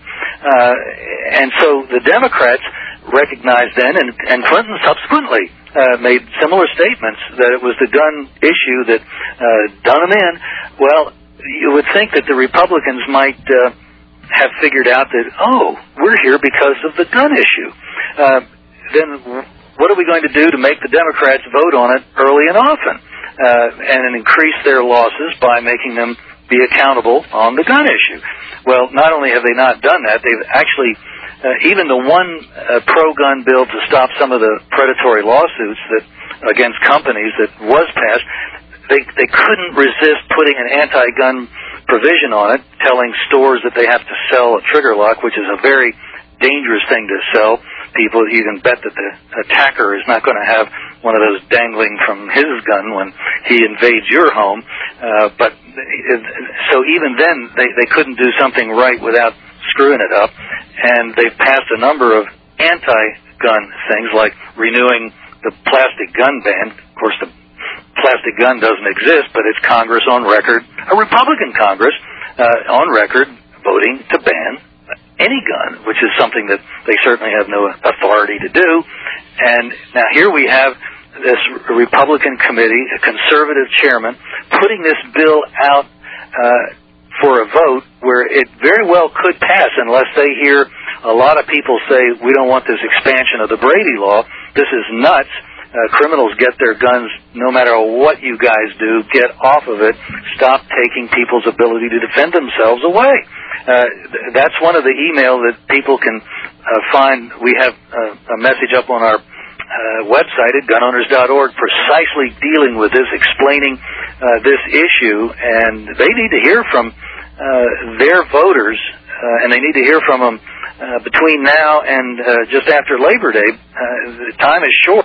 And so the Democrats recognized then, and Clinton subsequently made similar statements that it was the gun issue that done them in. Well, you would think that the Republicans might have figured out that, we're here because of the gun issue. Then what are we going to do to make the Democrats vote on it early and often and increase their losses by making them be accountable on the gun issue? Well, not only have they not done that, they've actually even the one pro-gun bill to stop some of the predatory lawsuits that against companies that was passed, they couldn't resist putting an anti-gun provision on it, telling stores that they have to sell a trigger lock, which is a very dangerous thing to sell people. You can bet that the attacker is not going to have one of those dangling from his gun when he invades your home. But so even then, they couldn't do something right without screwing it up, and they've passed a number of anti-gun things like renewing the plastic gun ban. Of course, the plastic gun doesn't exist, but it's Congress on record, a Republican Congress on record, voting to ban any gun, which is something that they certainly have no authority to do. And now here we have this Republican committee, a conservative chairman, putting this bill out for a vote where it very well could pass unless they hear a lot of people say, we don't want this expansion of the Brady law. This is nuts. Criminals get their guns no matter what you guys do. Get off of it. Stop taking people's ability to defend themselves away. That's one of the email that people can find. We have a message up on our website at gunowners.org precisely dealing with this, explaining this issue, and they need to hear from their voters, and they need to hear from them between now and just after Labor Day. The time is short.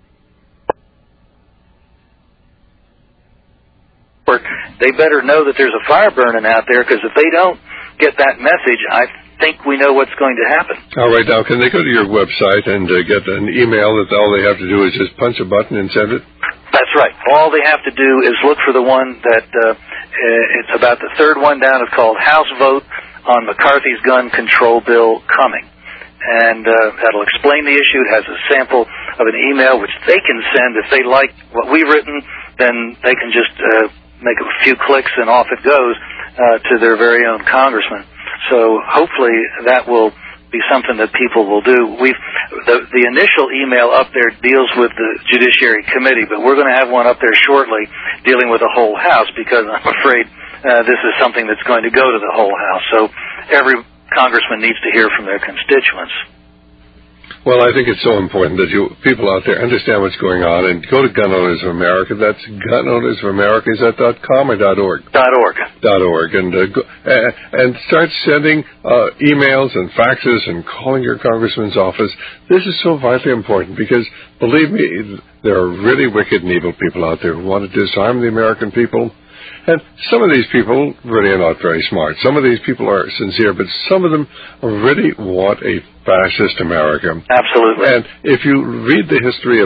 They better know that there's a fire burning out there, because if they don't get that message, I think we know what's going to happen. All right, now, can they go to your website and get an email that all they have to do is just punch a button and send it? That's right. All they have to do is look for the one that it's about the third one down. It's called House Vote on McCarthy's Gun Control Bill Coming. And that'll explain the issue. It has a sample of an email which they can send. If they like what we've written, then they can just make a few clicks and off it goes to their very own congressman. So hopefully that will be something that people will do. The initial email up there deals with the Judiciary Committee, but we're going to have one up there shortly dealing with the whole House, because I'm afraid this is something that's going to go to the whole House. So every congressman needs to hear from their constituents. Well, I think it's so important that people out there understand what's going on, and go to Gun Owners of America. That's Gun Owners of America. Is that .com or .org? .org. And start sending emails and faxes and calling your congressman's office. This is so vitally important, because, believe me, there are really wicked and evil people out there who want to disarm the American people. And some of these people really are not very smart. Some of these people are sincere, but some of them really want a fascist America. Absolutely. And if you read the history of what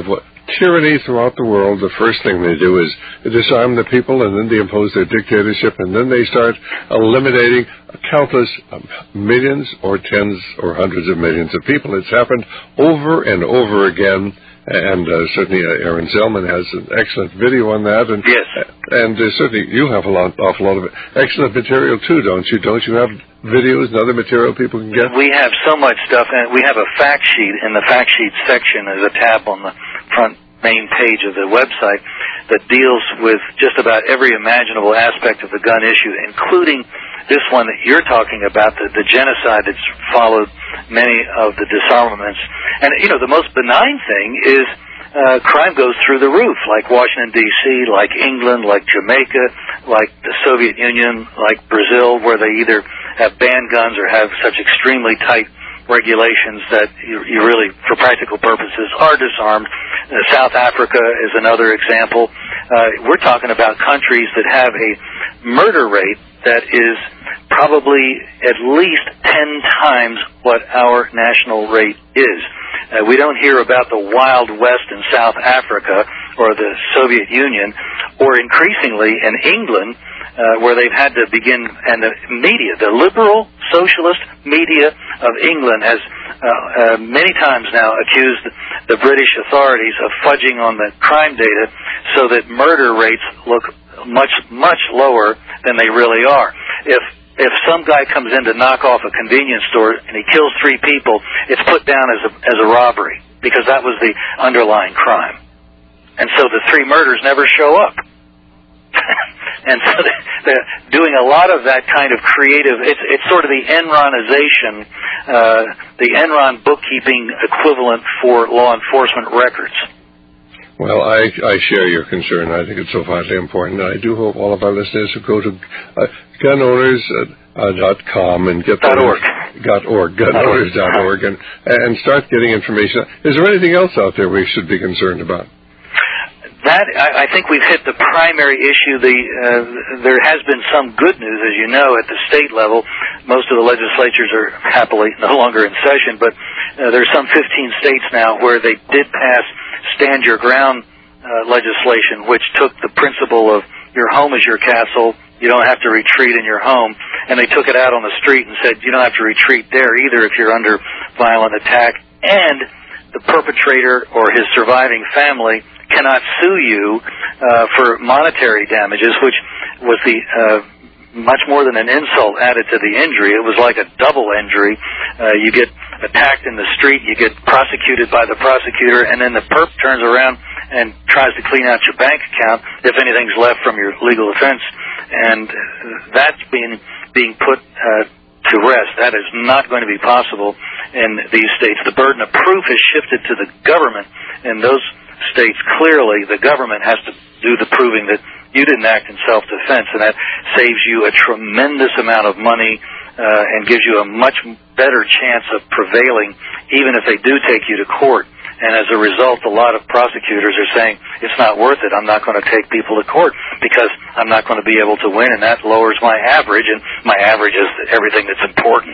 tyranny throughout the world, the first thing they do is disarm the people, and then they impose their dictatorship, and then they start eliminating countless millions or tens or hundreds of millions of people. It's happened over and over again, and certainly Aaron Zellman has an excellent video on that. And, yes. And certainly you have awful lot of excellent material, too, don't you? Don't you have videos and other material people can get? We have so much stuff, and we have a fact sheet. In the fact sheet section is a tab on the front main page of the website that deals with just about every imaginable aspect of the gun issue, including this one that you're talking about, the genocide that's followed many of the disarmaments. And, you know, the most benign thing is crime goes through the roof, like Washington, D.C., like England, like Jamaica, like the Soviet Union, like Brazil, where they either have banned guns or have such extremely tight regulations that you really, for practical purposes, are disarmed. South Africa is another example. We're talking about countries that have a murder rate that is probably at least 10 times what our national rate is. We don't hear about the Wild West in South Africa or the Soviet Union, or increasingly in England, where they've had to begin, and the media, the liberal socialist media of England has many times now accused the British authorities of fudging on the crime data so that murder rates look much, much lower than they really are. If some guy comes in to knock off a convenience store and he kills 3 people, it's put down as a robbery because that was the underlying crime. And so the 3 murders never show up. And so they're doing a lot of that kind of creative, it's sort of the Enronization, the Enron bookkeeping equivalent for law enforcement records. Well, I share your concern. I think it's so vitally important. I do hope all of our listeners will go to gunowners.com and get gunowners.org and start getting information. Is there anything else out there we should be concerned about? That, I think we've hit the primary issue. There has been some good news, as you know, at the state level. Most of the legislatures are happily no longer in session, but there's some 15 states now where they did pass Stand Your Ground legislation, which took the principle of your home is your castle, you don't have to retreat in your home, and they took it out on the street and said you don't have to retreat there either if you're under violent attack, and the perpetrator or his surviving family cannot sue you for monetary damages, which was the much more than an insult added to the injury. It was like a double injury. You get attacked in the street, you get prosecuted by the prosecutor, and then the perp turns around and tries to clean out your bank account if anything's left from your legal offense. And that's being put to rest. That is not going to be possible in these states. The burden of proof has shifted to the government in those states. Clearly, the government has to do the proving that you didn't act in self-defense, and that saves you a tremendous amount of money and gives you a much better chance of prevailing, even if they do take you to court. And as a result, a lot of prosecutors are saying, it's not worth it, I'm not going to take people to court because I'm not going to be able to win, and that lowers my average, and my average is everything that's important.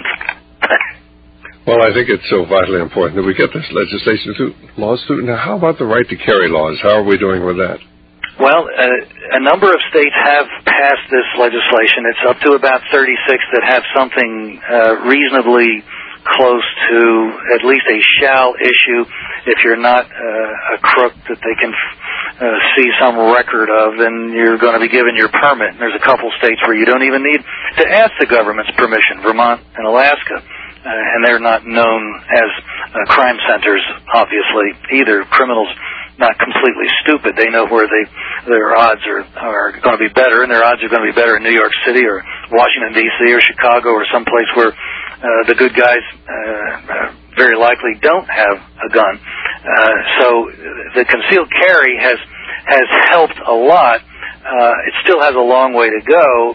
Well, I think it's so vitally important that we get this legislation through, laws through. Now, how about the right to carry laws? How are we doing with that? Well, a number of states have passed this legislation. It's up to about 36 that have something reasonably close to at least a shall issue if you're not a crook that they can see some record of, then you're going to be given your permit. And there's a couple states where you don't even need to ask the government's permission, Vermont and Alaska. And they're not known as crime centers, obviously, either. Criminals not completely stupid. They know where their odds are going to be better, and their odds are going to be better in New York City or Washington, D.C. or Chicago or someplace where the good guys very likely don't have a gun. So the concealed carry has helped a lot. It still has a long way to go,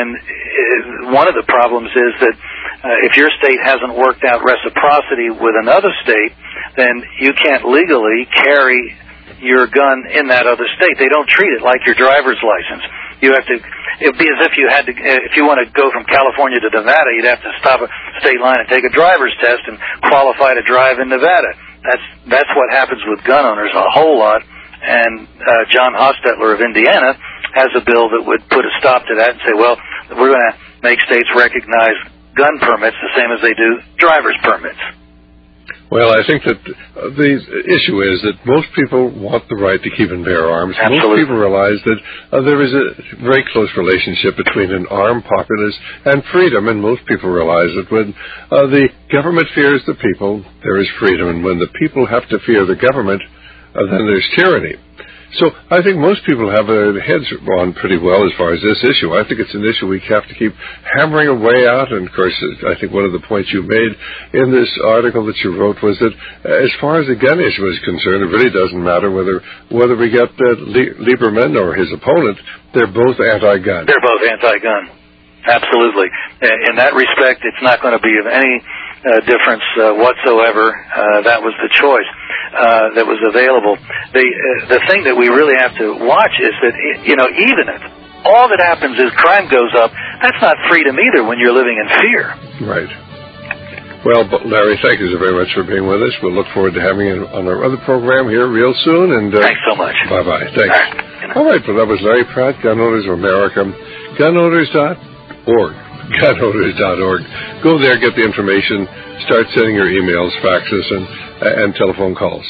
and one of the problems is that if your state hasn't worked out reciprocity with another state, then you can't legally carry your gun in that other state. They don't treat it like your driver's license. You have to, it would be as if you had to, if you want to go from California to Nevada, you'd have to stop at state line and take a driver's test and qualify to drive in Nevada. That's what happens with gun owners a whole lot. And John Hostetler of Indiana has a bill that would put a stop to that and say, well, we're going to make states recognize gun permits the same as they do driver's permits. Well, I think that the issue is that most people want the right to keep and bear arms. Absolutely. Most people realize that there is a very close relationship between an armed populace and freedom, and most people realize that when the government fears the people, there is freedom, and when the people have to fear the government, then there's tyranny. So I think most people have their heads on pretty well as far as this issue. I think it's an issue we have to keep hammering away at. And, of course, I think one of the points you made in this article that you wrote was that as far as the gun issue is concerned, it really doesn't matter whether we get Lieberman or his opponent. They're both anti-gun. They're both anti-gun. Absolutely. In that respect, it's not going to be of any difference whatsoever. That was the choice that was available. The thing that we really have to watch is that, even if all that happens is crime goes up, that's not freedom either when you're living in fear. Right. Well, Larry, thank you so very much for being with us. We'll look forward to having you on our other program here real soon. And thanks so much. Bye-bye. Thanks. All right, well, that was Larry Pratt, Gun Owners of America. GunOwners.org. GunOwners.org. Go there, get the information, start sending your emails, faxes, and telephone calls.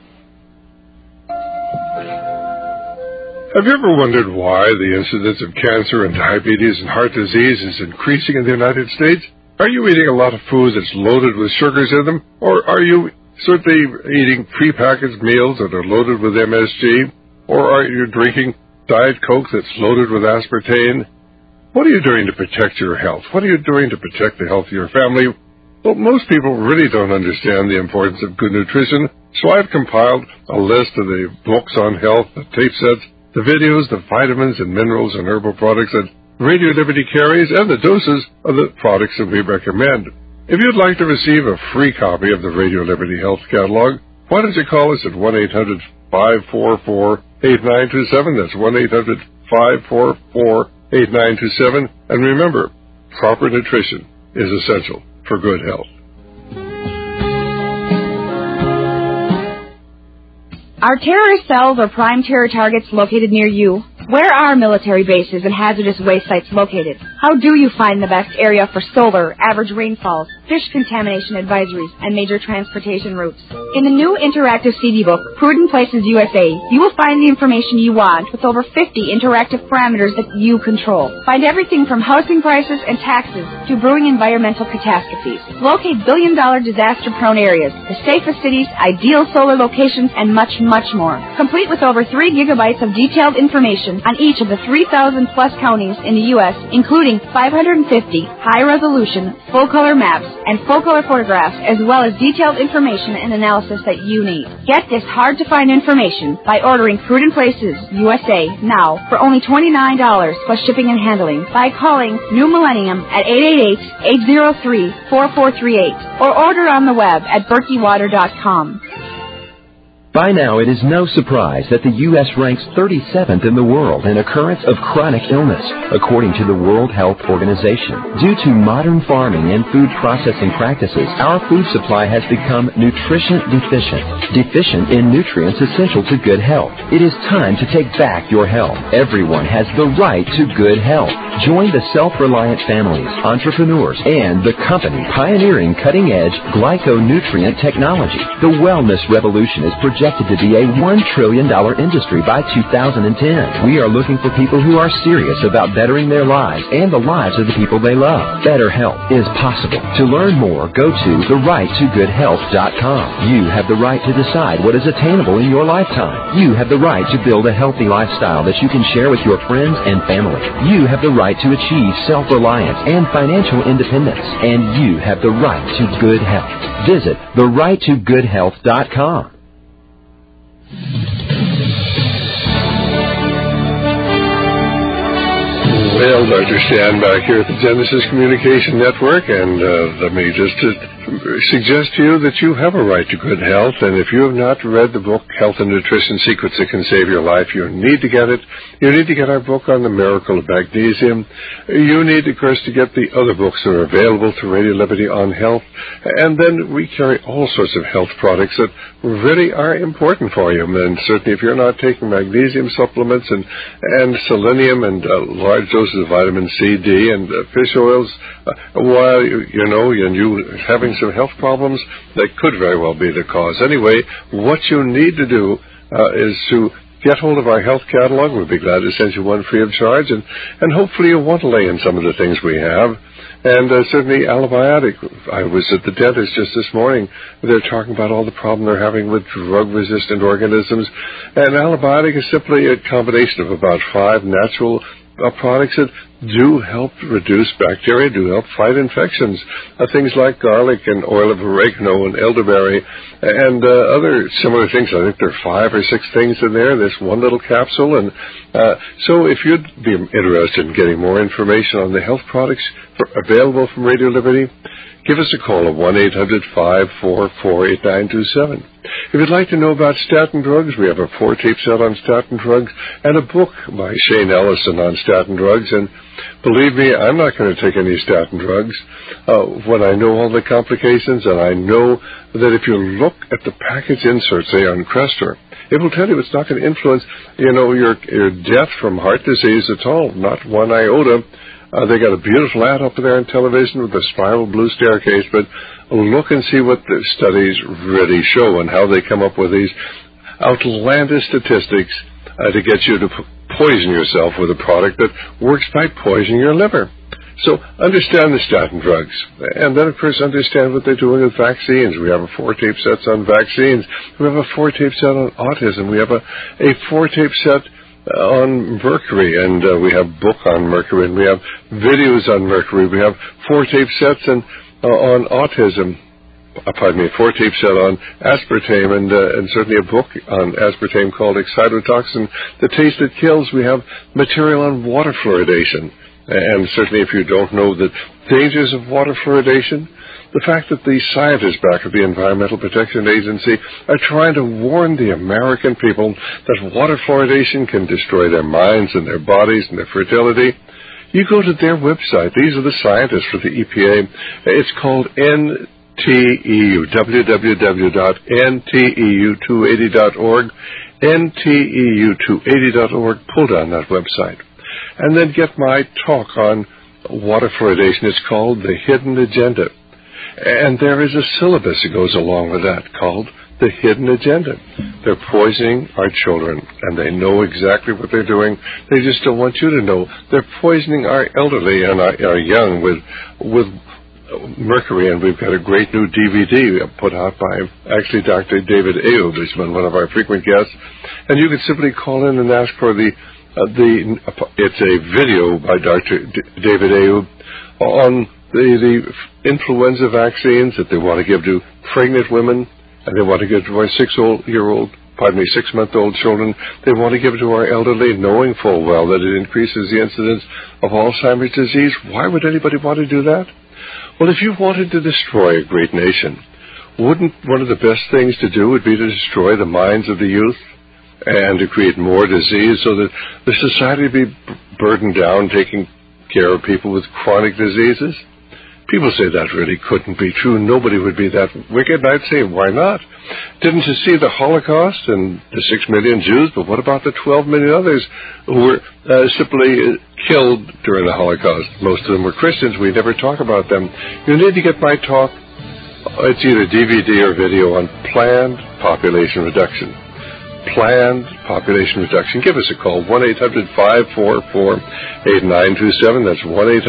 Have you ever wondered why the incidence of cancer and diabetes and heart disease is increasing in the United States? Are you eating a lot of food that's loaded with sugars in them? Or are you certainly eating prepackaged meals that are loaded with MSG? Or are you drinking Diet Coke that's loaded with aspartame? What are you doing to protect your health? What are you doing to protect the health of your family? Well, most people really don't understand the importance of good nutrition, so I've compiled a list of the books on health, the tape sets, the videos, the vitamins and minerals and herbal products that Radio Liberty carries, and the doses of the products that we recommend. If you'd like to receive a free copy of the Radio Liberty Health Catalog, why don't you call us at 1-800-544-8927. That's 1-800-544-8927. And remember, proper nutrition is essential for good health. Are terrorist cells or prime terror targets located near you? Where are military bases and hazardous waste sites located? How do you find the best area for solar, average rainfalls, fish contamination advisories, and major transportation routes? In the new interactive CD book, Prudent Places USA, you will find the information you want with over 50 interactive parameters that you control. Find everything from housing prices and taxes to brewing environmental catastrophes. Locate billion-dollar disaster-prone areas, the safest cities, ideal solar locations, and much, much more. Complete with over 3 gigabytes of detailed information on each of the 3,000-plus counties in the U.S., including 550 high-resolution, full-color maps and full-color photographs, as well as detailed information and analysis that you need. Get this hard-to-find information by ordering Prudent Places USA now for only $29 plus shipping and handling by calling New Millennium at 888-803-4438 or order on the web at berkeywater.com. By now, it is no surprise that the U.S. ranks 37th in the world in occurrence of chronic illness, according to the World Health Organization. Due to modern farming and food processing practices, our food supply has become nutrition deficient in nutrients essential to good health. It is time to take back your health. Everyone has the right to good health. Join the self-reliant families, entrepreneurs, and the company pioneering cutting-edge glyconutrient technology. The wellness revolution is projected to be a $1 trillion industry by 2010. We are looking for people who are serious about bettering their lives and the lives of the people they love. Better health is possible. To learn more, go to therighttogoodhealth.com. You have the right to decide what is attainable in your lifetime. You have the right to build a healthy lifestyle that you can share with your friends and family. You have the right to achieve self-reliance and financial independence. And you have the right to good health. Visit therighttogoodhealth.com. Well, Dr. Stan back here at the Genesis Communication Network, and let me just suggest to you that you have a right to good health, and if you have not read the book Health and Nutrition Secrets That Can Save Your Life, you need to get it. You need to get our book on the miracle of magnesium. You need, of course, to get the other books that are available through Radio Liberty on health, and then we carry all sorts of health products that really are important for you. And certainly if you're not taking magnesium supplements and selenium and large doses of vitamin C, D, and fish oils, while you're having some health problems, that could very well be the cause. Anyway, what you need to do is to get hold of our health catalog. We'll be glad to send you one free of charge, and hopefully you'll want to lay in some of the things we have. And certainly Allibiotic. I was at the dentist just this morning. They're talking about all the problem they're having with drug-resistant organisms. And Allibiotic is simply a combination of about 5 natural products that do help reduce bacteria, do help fight infections. Things like garlic and oil of oregano and elderberry and other similar things. I think there are 5 or 6 things in there. There's one little capsule. And so if you'd be interested in getting more information on the health products available from Radio Liberty, give us a call at 1-800-544-8927. If you'd like to know about statin drugs, we have a 4-tape set on statin drugs and a book by Shane Ellison on statin drugs. And believe me, I'm not going to take any statin drugs when I know all the complications, and I know that if you look at the package insert, say on Crestor, it will tell you it's not going to influence, your death from heart disease at all, not one iota. They got a beautiful ad up there on television with the spiral blue staircase, but look and see what the studies really show and how they come up with these outlandish statistics to get you to poison yourself with a product that works by poisoning your liver. So understand the statin drugs. And then, of course, understand what they're doing with vaccines. We have a 4-tape set on vaccines. We have a 4-tape set on autism. We have a 4-tape set on mercury, and we have book on mercury, and we have videos on mercury. We have 4-tape sets on autism. A 4-tape set on aspartame, and certainly a book on aspartame called Excitotoxin, The Taste That Kills. We have material on water fluoridation. And certainly if you don't know the dangers of water fluoridation, the fact that the scientists back at the Environmental Protection Agency are trying to warn the American people that water fluoridation can destroy their minds and their bodies and their fertility, you go to their website. These are the scientists for the EPA. It's called NTEU, www.nteu280.org, nteu280.org. Pull down that website. And then get my talk on water fluoridation. It's called The Hidden Agenda. And there is a syllabus that goes along with that called The Hidden Agenda. They're poisoning our children, and they know exactly what they're doing. They just don't want you to know. They're poisoning our elderly and our young with mercury, and we've got a great new DVD put out by actually Dr. David Ayoub, who's been one of our frequent guests. And you can simply call in and ask for it's a video by Dr. David Ayoub on the influenza vaccines that they want to give to pregnant women, and they want to give to our 6-month-old children. They want to give it to our elderly, knowing full well that it increases the incidence of Alzheimer's disease. Why would anybody want to do that? Well, if you wanted to destroy a great nation, wouldn't one of the best things to do would be to destroy the minds of the youth and to create more disease so that the society would be burdened down taking care of people with chronic diseases? People say that really couldn't be true. Nobody would be that wicked. And I'd say, why not? Didn't you see the Holocaust and the 6 million Jews? But what about the 12 million others who were simply killed during the Holocaust? Most of them were Christians. We never talk about them. You need to get my talk. It's either DVD or video on planned population reduction. Planned population reduction. Give us a call, 1-800-544-8927. That's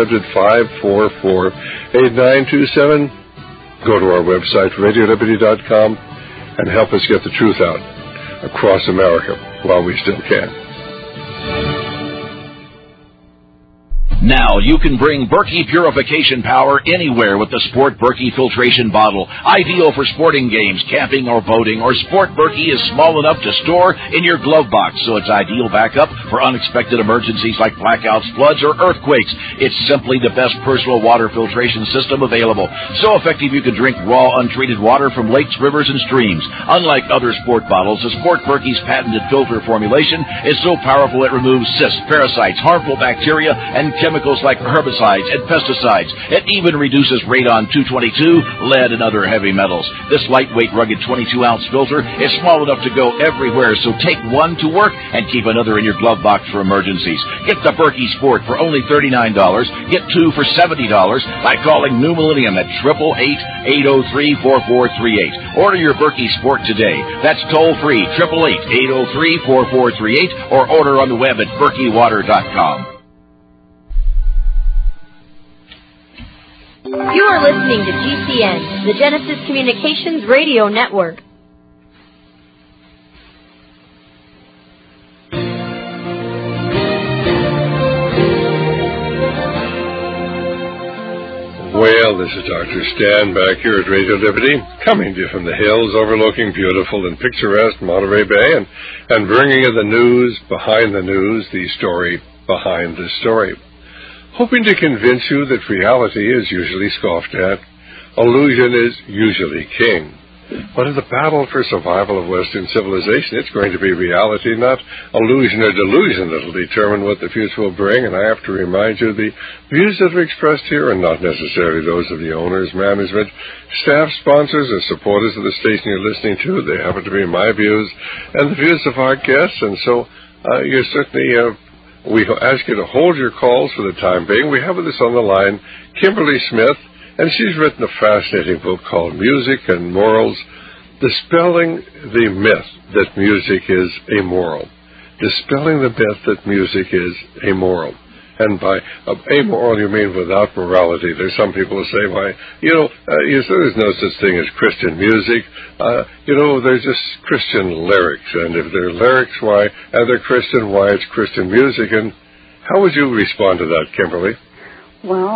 1-800-544-8927. Go to our website, radioliberty.com, and help us get the truth out across America while we still can. Now you can bring Berkey purification power anywhere with the Sport Berkey filtration bottle. Ideal for sporting games, camping, or boating, or Sport Berkey is small enough to store in your glove box, so it's ideal backup for unexpected emergencies like blackouts, floods, or earthquakes. It's simply the best personal water filtration system available. So effective you can drink raw, untreated water from lakes, rivers, and streams. Unlike other Sport bottles, the Sport Berkey's patented filter formulation is so powerful it removes cysts, parasites, harmful bacteria, and chemicals like herbicides and pesticides. It even reduces radon-222, lead, and other heavy metals. This lightweight, rugged 22-ounce filter is small enough to go everywhere, so take one to work and keep another in your glove box for emergencies. Get the Berkey Sport for only $39. Get two for $70 by calling New Millennium at 888-803-4438. Order your Berkey Sport today. That's toll-free, 888-803-4438, or order on the web at BerkeyWater.com. You are listening to GCN, the Genesis Communications Radio Network. Well, this is Dr. Stan back here at Radio Liberty, coming to you from the hills overlooking beautiful and picturesque Monterey Bay and bringing you the news behind the news, the story behind the story. Hoping to convince you that reality is usually scoffed at, illusion is usually king. But in the battle for survival of Western civilization, it's going to be reality, not illusion or delusion, that will determine what the future will bring. And I have to remind you, the views that are expressed here are not necessarily those of the owners, management, staff, sponsors, or supporters of the station you're listening to. They happen to be my views and the views of our guests. And so you're certainly... we ask you to hold your calls for the time being. We have with us on the line Kimberly Smith, and she's written a fascinating book called Music and Morals, Dispelling the Myth that Music is Amoral. Dispelling the myth that music is amoral. And by amoral, you mean without morality. There's some people who say, why, there's no such thing as Christian music. There's just Christian lyrics. And if they're lyrics, why, and they're Christian, why it's Christian music. And how would you respond to that, Kimberly? Well,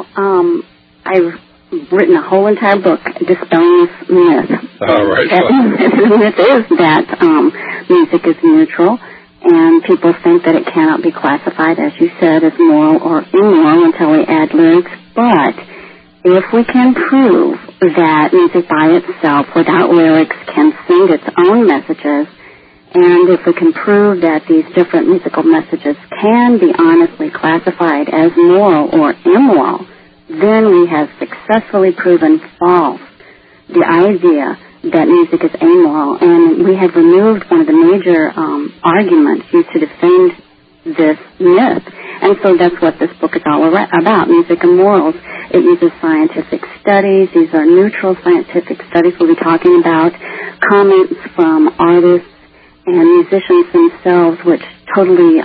I've written a whole entire book, Dispelling this Myth. All right. The myth is that music is neutral. And people think that it cannot be classified, as you said, as moral or immoral until we add lyrics. But if we can prove that music by itself, without lyrics, can sing its own messages, and if we can prove that these different musical messages can be honestly classified as moral or immoral, then we have successfully proven false the idea that music is amoral, and we have removed one of the major arguments used to defend this myth. And so that's what this book is all about, Music and Morals. It uses scientific studies. These are neutral scientific studies. We'll be talking about comments from artists and musicians themselves, which totally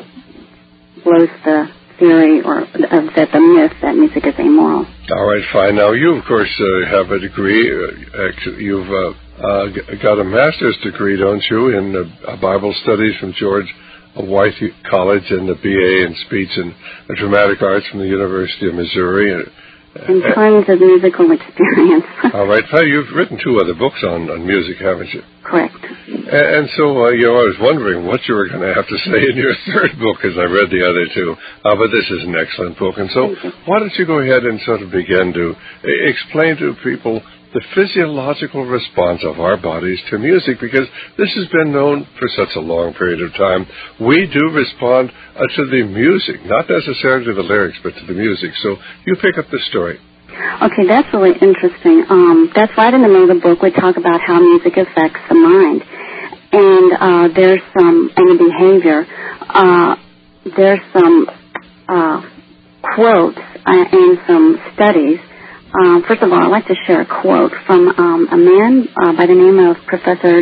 blows the theory that the myth that music is amoral. All right, fine. Now, you, of course, have a degree. You've got a master's degree, don't you, in Bible studies from George White College and a BA in speech and dramatic arts from the University of Missouri. And tons of musical experience. All right. You've written two other books on music, haven't you? Correct. And so, I was wondering what you were going to have to say in your third book, as I read the other two. But this is an excellent book. And so why don't you go ahead and sort of begin to explain to people the physiological response of our bodies to music, because this has been known for such a long period of time. We do respond to the music, not necessarily to the lyrics, but to the music. So you pick up the story. Okay, that's really interesting. That's right in the middle of the book. We talk about how music affects the mind. And there's some, and the behavior, there's some quotes and some studies. First of all, I'd like to share a quote from a man by the name of Professor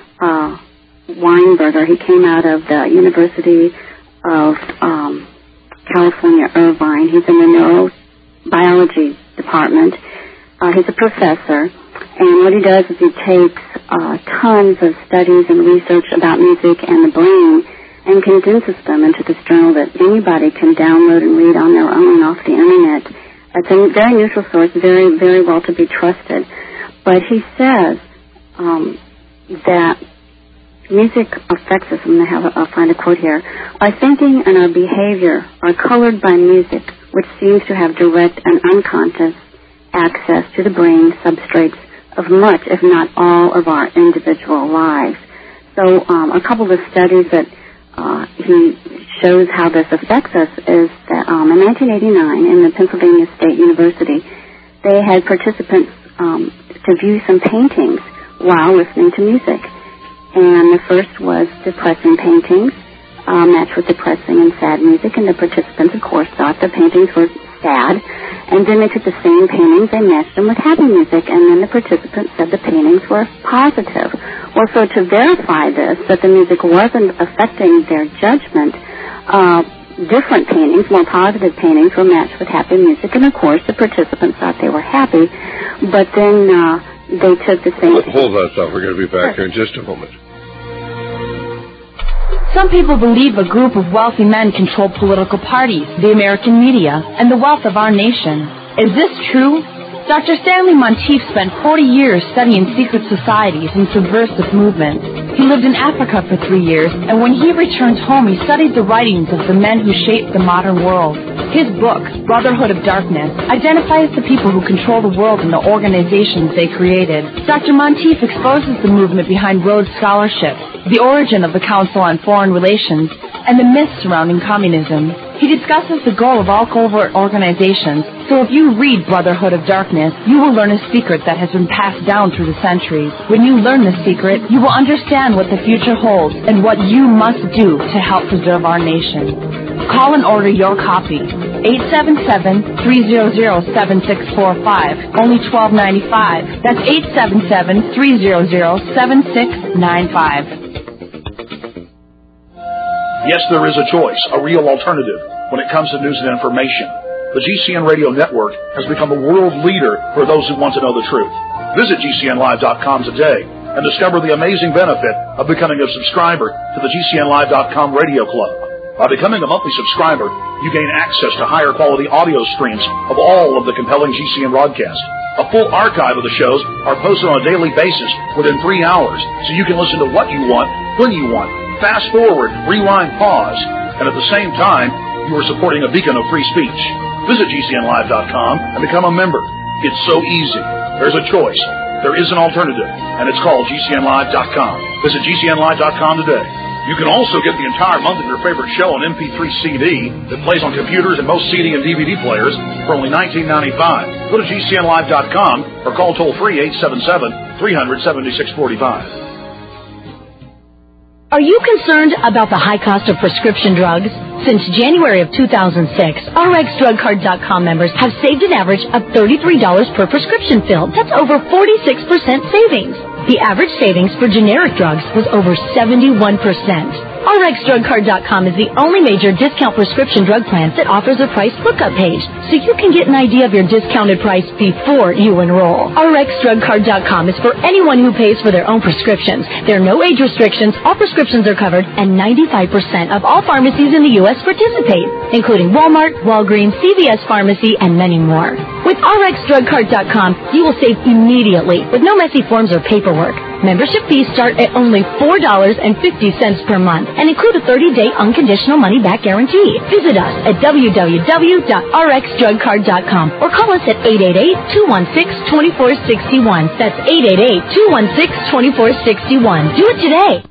Weinberger. He came out of the University of California, Irvine. He's in the neurobiology department. He's a professor, and what he does is he takes tons of studies and research about music and the brain and condenses them into this journal that anybody can download and read on their own off the Internet. It's a very neutral source, very, very well to be trusted. But he says that music affects us, and I'll find a quote here. Our thinking and our behavior are colored by music, which seems to have direct and unconscious access to the brain substrates of much, if not all, of our individual lives. So a couple of studies that he shows how this affects us is that in 1989 in the Pennsylvania State University, they had participants to view some paintings while listening to music. And the first was depressing paintings, matched with depressing and sad music, and the participants, of course, thought the paintings were sad. And then they took the same paintings, they matched them with happy music, and then the participants said the paintings were positive. Well, so to verify this, that the music wasn't affecting their judgment, different paintings, more positive paintings, were matched with happy music, and of course the participants thought they were happy, but then they took the same... Hold that thought, we're going to be back here in just a moment. Some people believe a group of wealthy men control political parties, the American media, and the wealth of our nation. Is this true? Dr. Stanley Monteith spent 40 years studying secret societies and subversive movements. He lived in Africa for 3 years, and when he returned home, he studied the writings of the men who shaped the modern world. His book, Brotherhood of Darkness, identifies the people who control the world and the organizations they created. Dr. Monteith exposes the movement behind Rhodes Scholarship, the origin of the Council on Foreign Relations, and the myths surrounding communism. He discusses the goal of all covert organizations, so if you read Brotherhood of Darkness, you will learn a secret that has been passed down through the centuries. When you learn the secret, you will understand what the future holds and what you must do to help preserve our nation. Call and order your copy. 877-300-7645, only $12.95. That's 877-300-7695. Yes, there is a choice, a real alternative when it comes to news and information. The GCN Radio Network has become a world leader for those who want to know the truth. Visit GCNlive.com today and discover the amazing benefit of becoming a subscriber to the GCNlive.com Radio Club. By becoming a monthly subscriber, you gain access to higher quality audio streams of all of the compelling GCN broadcasts. A full archive of the shows are posted on a daily basis within 3 hours, so you can listen to what you want, when you want. Fast forward, rewind, pause, and at the same time, you are supporting a beacon of free speech. Visit GCNlive.com and become a member. It's so easy. There's a choice. There is an alternative, and it's called GCNlive.com. Visit GCNlive.com today. You can also get the entire month of your favorite show on MP3 CD that plays on computers and most CD and DVD players for only $19.95. Go to GCNlive.com or call toll-free 877-300-7645. Are you concerned about the high cost of prescription drugs? Since January of 2006, RxDrugCard.com members have saved an average of $33 per prescription fill. That's over 46% savings. The average savings for generic drugs was over 71%. RxDrugCard.com is the only major discount prescription drug plan that offers a price lookup page, so you can get an idea of your discounted price before you enroll. RxDrugCard.com is for anyone who pays for their own prescriptions. There are no age restrictions, all prescriptions are covered, and 95% of all pharmacies in the U.S. participate, including Walmart, Walgreens, CVS Pharmacy, and many more. With RxDrugCard.com, you will save immediately with no messy forms or paperwork. Membership fees start at only $4.50 per month and include a 30-day unconditional money-back guarantee. Visit us at www.rxdrugcard.com or call us at 888-216-2461. That's 888-216-2461. Do it today.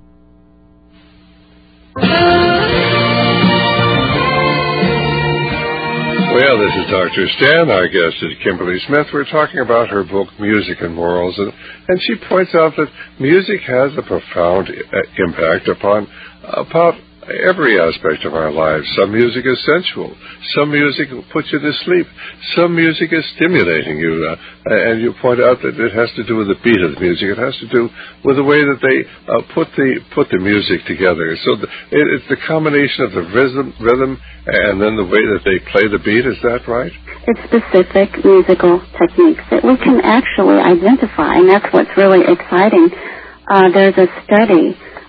Well, this is Dr. Stan. Our guest is Kimberly Smith. We're talking about her book, Music and Morals, and she points out that music has a profound impact upon about every aspect of our lives. Some music is sensual. Some music puts you to sleep. Some music is stimulating you. And you point out that it has to do with the beat of the music. It has to do with the way that they put the music together. So it's the combination of the rhythm and then the way that they play the beat. Is that right? It's specific musical techniques that we can actually identify, and that's what's really exciting. There's a study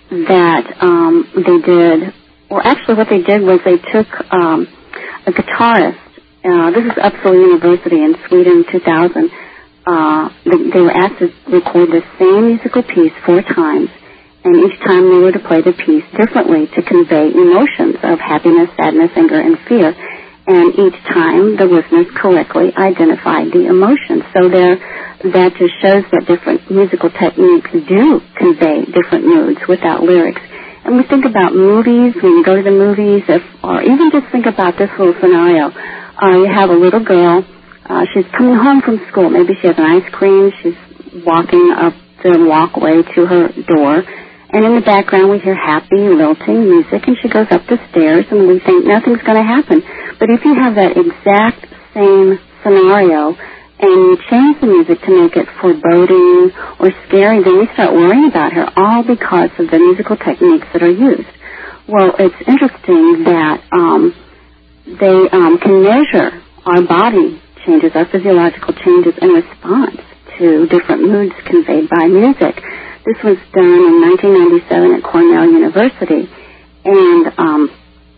that they did, well, actually what they did was they took a guitarist. This is Uppsala University in Sweden, 2000. They were asked to record the same musical piece 4 times, and each time they were to play the piece differently to convey emotions of happiness, sadness, anger, and fear. And each time the listeners correctly identified the emotions. So that just shows that different musical techniques do convey different moods without lyrics. And we think about movies, when you go to the movies, or even just think about this little scenario. You have a little girl, she's coming home from school. Maybe she has an ice cream, she's walking up the walkway to her door, and in the background we hear happy, lilting music, and she goes up the stairs, and we think nothing's going to happen. But if you have that exact same scenario, and you change the music to make it foreboding or scary, then we start worrying about her, all because of the musical techniques that are used. Well, it's interesting that they can measure our body changes, our physiological changes in response to different moods conveyed by music. This was done in 1997 at Cornell University, and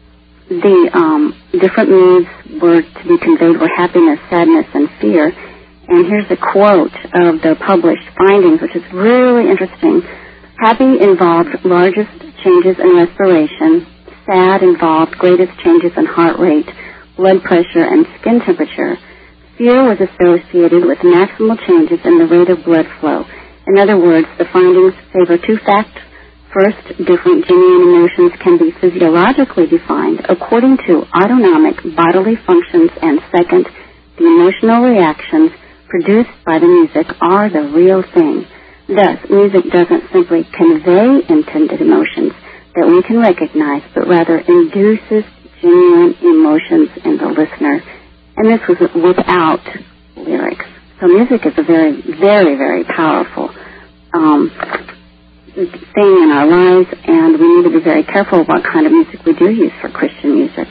the different moods were to be conveyed were happiness, sadness, and fear. And here's a quote of the published findings, which is really interesting. Happy involved largest changes in respiration. Sad involved greatest changes in heart rate, blood pressure, and skin temperature. Fear was associated with maximal changes in the rate of blood flow. In other words, the findings favor 2 facts. First, different genuine emotions can be physiologically defined according to autonomic bodily functions, and second, the emotional reactions produced by the music are the real thing. Thus, music doesn't simply convey intended emotions that we can recognize, but rather induces genuine emotions in the listener. And this was without lyrics. So music is a very, very, very powerful thing in our lives, and we need to be very careful what kind of music we do use for Christian music.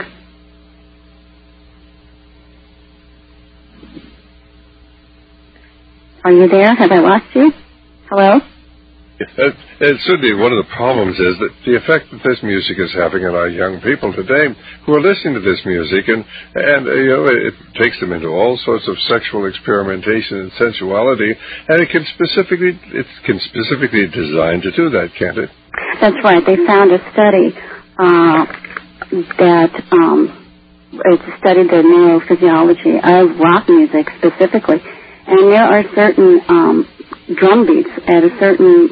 Are you there? Have I lost you? Hello? And certainly one of the problems is that the effect that this music is having on our young people today who are listening to this music, and it takes them into all sorts of sexual experimentation and sensuality, and it can specifically designed to do that, can't it? That's right. They found a study that it studied the neurophysiology of rock music specifically, and there are certain drum beats at a certain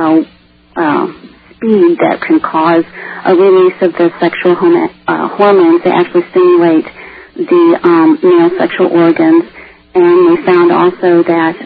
speed that can cause a release of the sexual hormones. They actually stimulate the male sexual organs, and they found also that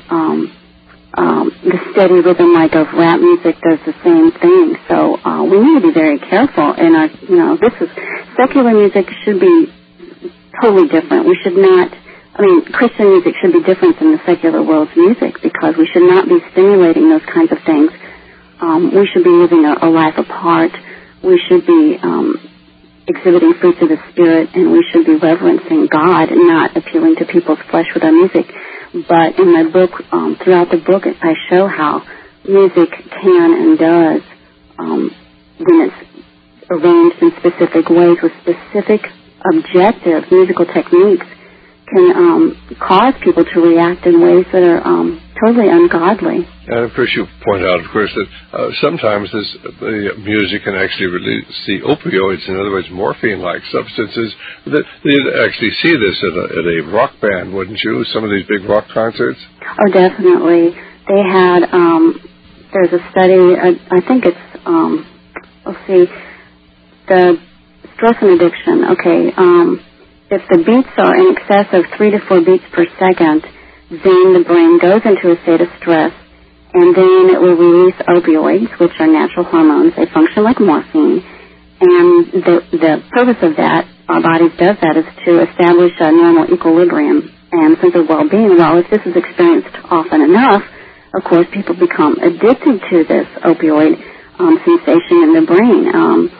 the steady rhythm like of rap music does the same thing. So we need to be very careful. And secular music should be totally different. We should not. Christian music should be different than the secular world's music, because we should not be stimulating those kinds of things. We should be living a life apart. We should be exhibiting fruits of the Spirit, and we should be reverencing God and not appealing to people's flesh with our music. But in my book, throughout the book, I show how music can and does, when it's arranged in specific ways with specific objective musical techniques, can cause people to react in ways that are totally ungodly. And of course, you point out, of course, that sometimes the music can actually release the opioids, in other words, morphine-like substances. That you'd actually see this at a rock band, wouldn't you? Some of these big rock concerts. Oh, definitely. They had. There's a study. I think it's. Let's see. The stress and addiction. Okay. If the beats are in excess of 3 to 4 beats per second, then the brain goes into a state of stress, and then it will release opioids, which are natural hormones. They function like morphine, and the purpose of that, our bodies does that, is to establish a normal equilibrium and sense of well-being. Well, if this is experienced often enough, of course, people become addicted to this opioid sensation in the brain.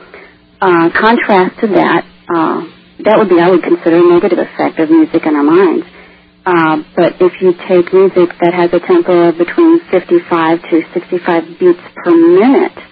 Contrast to that, that would be, I would consider, a negative effect of music in our minds. But if you take music that has a tempo of between 55 to 65 beats per minute,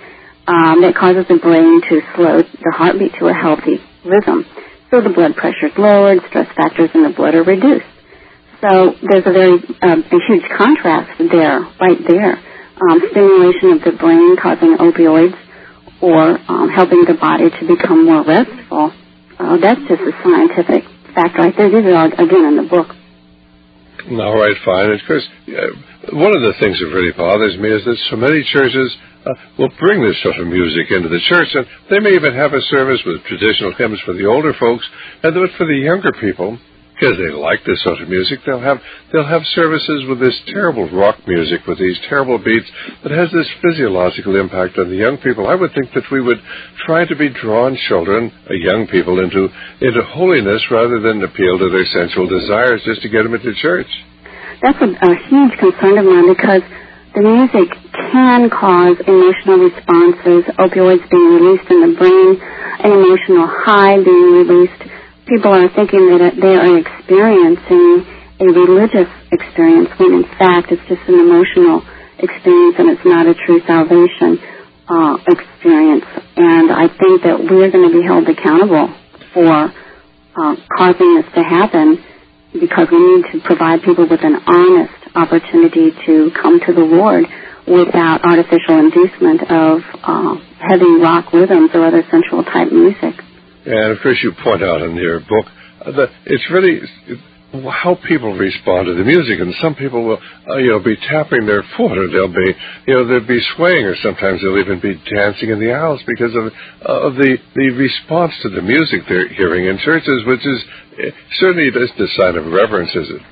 that causes the brain to slow the heartbeat to a healthy rhythm. So the blood pressure is lowered, stress factors in the blood are reduced. So there's a huge contrast there, right there. Stimulation of the brain causing opioids or helping the body to become more restful. That's just a scientific fact right there. These are all, again, in the book. All right, fine. Of course, one of the things that really bothers me is that so many churches will bring this sort of music into the church, and they may even have a service with traditional hymns for the older folks, and then for the younger people, because they like this sort of music, they'll have services with this terrible rock music with these terrible beats that has this physiological impact on the young people. I would think that we would try to be drawing children, young people, into holiness rather than appeal to their sensual desires just to get them into church. That's a huge concern of mine, because the music can cause emotional responses, opioids being released in the brain, an emotional high being released. People are thinking that they are experiencing a religious experience when in fact it's just an emotional experience and it's not a true salvation experience. And I think that we're going to be held accountable for causing this to happen, because we need to provide people with an honest opportunity to come to the Lord without artificial inducement of heavy rock rhythms or other sensual type music. And, of course, you point out in your book that it's really how people respond to the music. And some people will, be tapping their foot, or they'll be swaying, or sometimes they'll even be dancing in the aisles because of the response to the music they're hearing in churches, which is certainly isn't a sign of reverence, is it?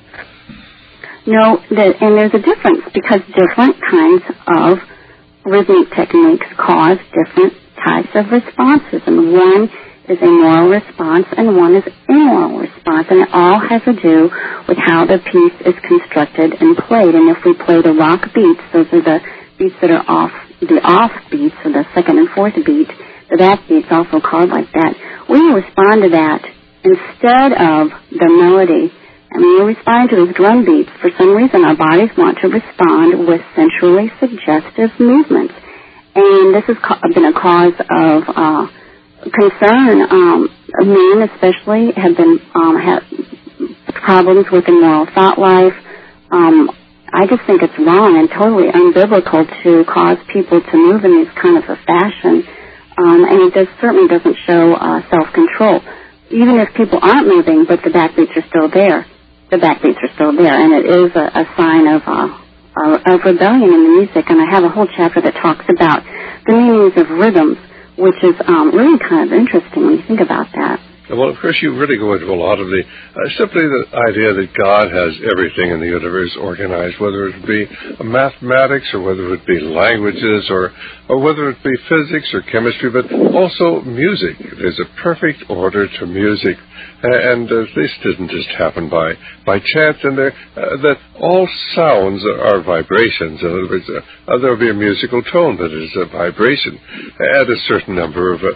No, and there's a difference, because different kinds of rhythmic techniques cause different types of responses, and one is a moral response and one is immoral response, and it all has to do with how the piece is constructed and played. And if we play the rock beats, those are the beats that are off beats, or the second and fourth beat, the back beats also called like that, we respond to that instead of the melody. And when we're responding to those drum beats, for some reason our bodies want to respond with sensually suggestive movements. And this has been a cause of concern. Men especially have been have problems with immoral thought life. I just think it's wrong and totally unbiblical to cause people to move in this kind of a fashion, and it certainly doesn't show self-control. Even if people aren't moving, but the backbeats are still there, and it is a sign of rebellion in the music. And I have a whole chapter that talks about the meanings of rhythms, which is really kind of interesting when you think about that. Well, of course, you really go into a lot of simply the idea that God has everything in the universe organized, whether it be mathematics or whether it be languages or whether it be physics or chemistry, but also music. There's a perfect order to music, and this didn't just happen by chance, and that all sounds are vibrations. In other words, there will be a musical tone that is a vibration at a certain number of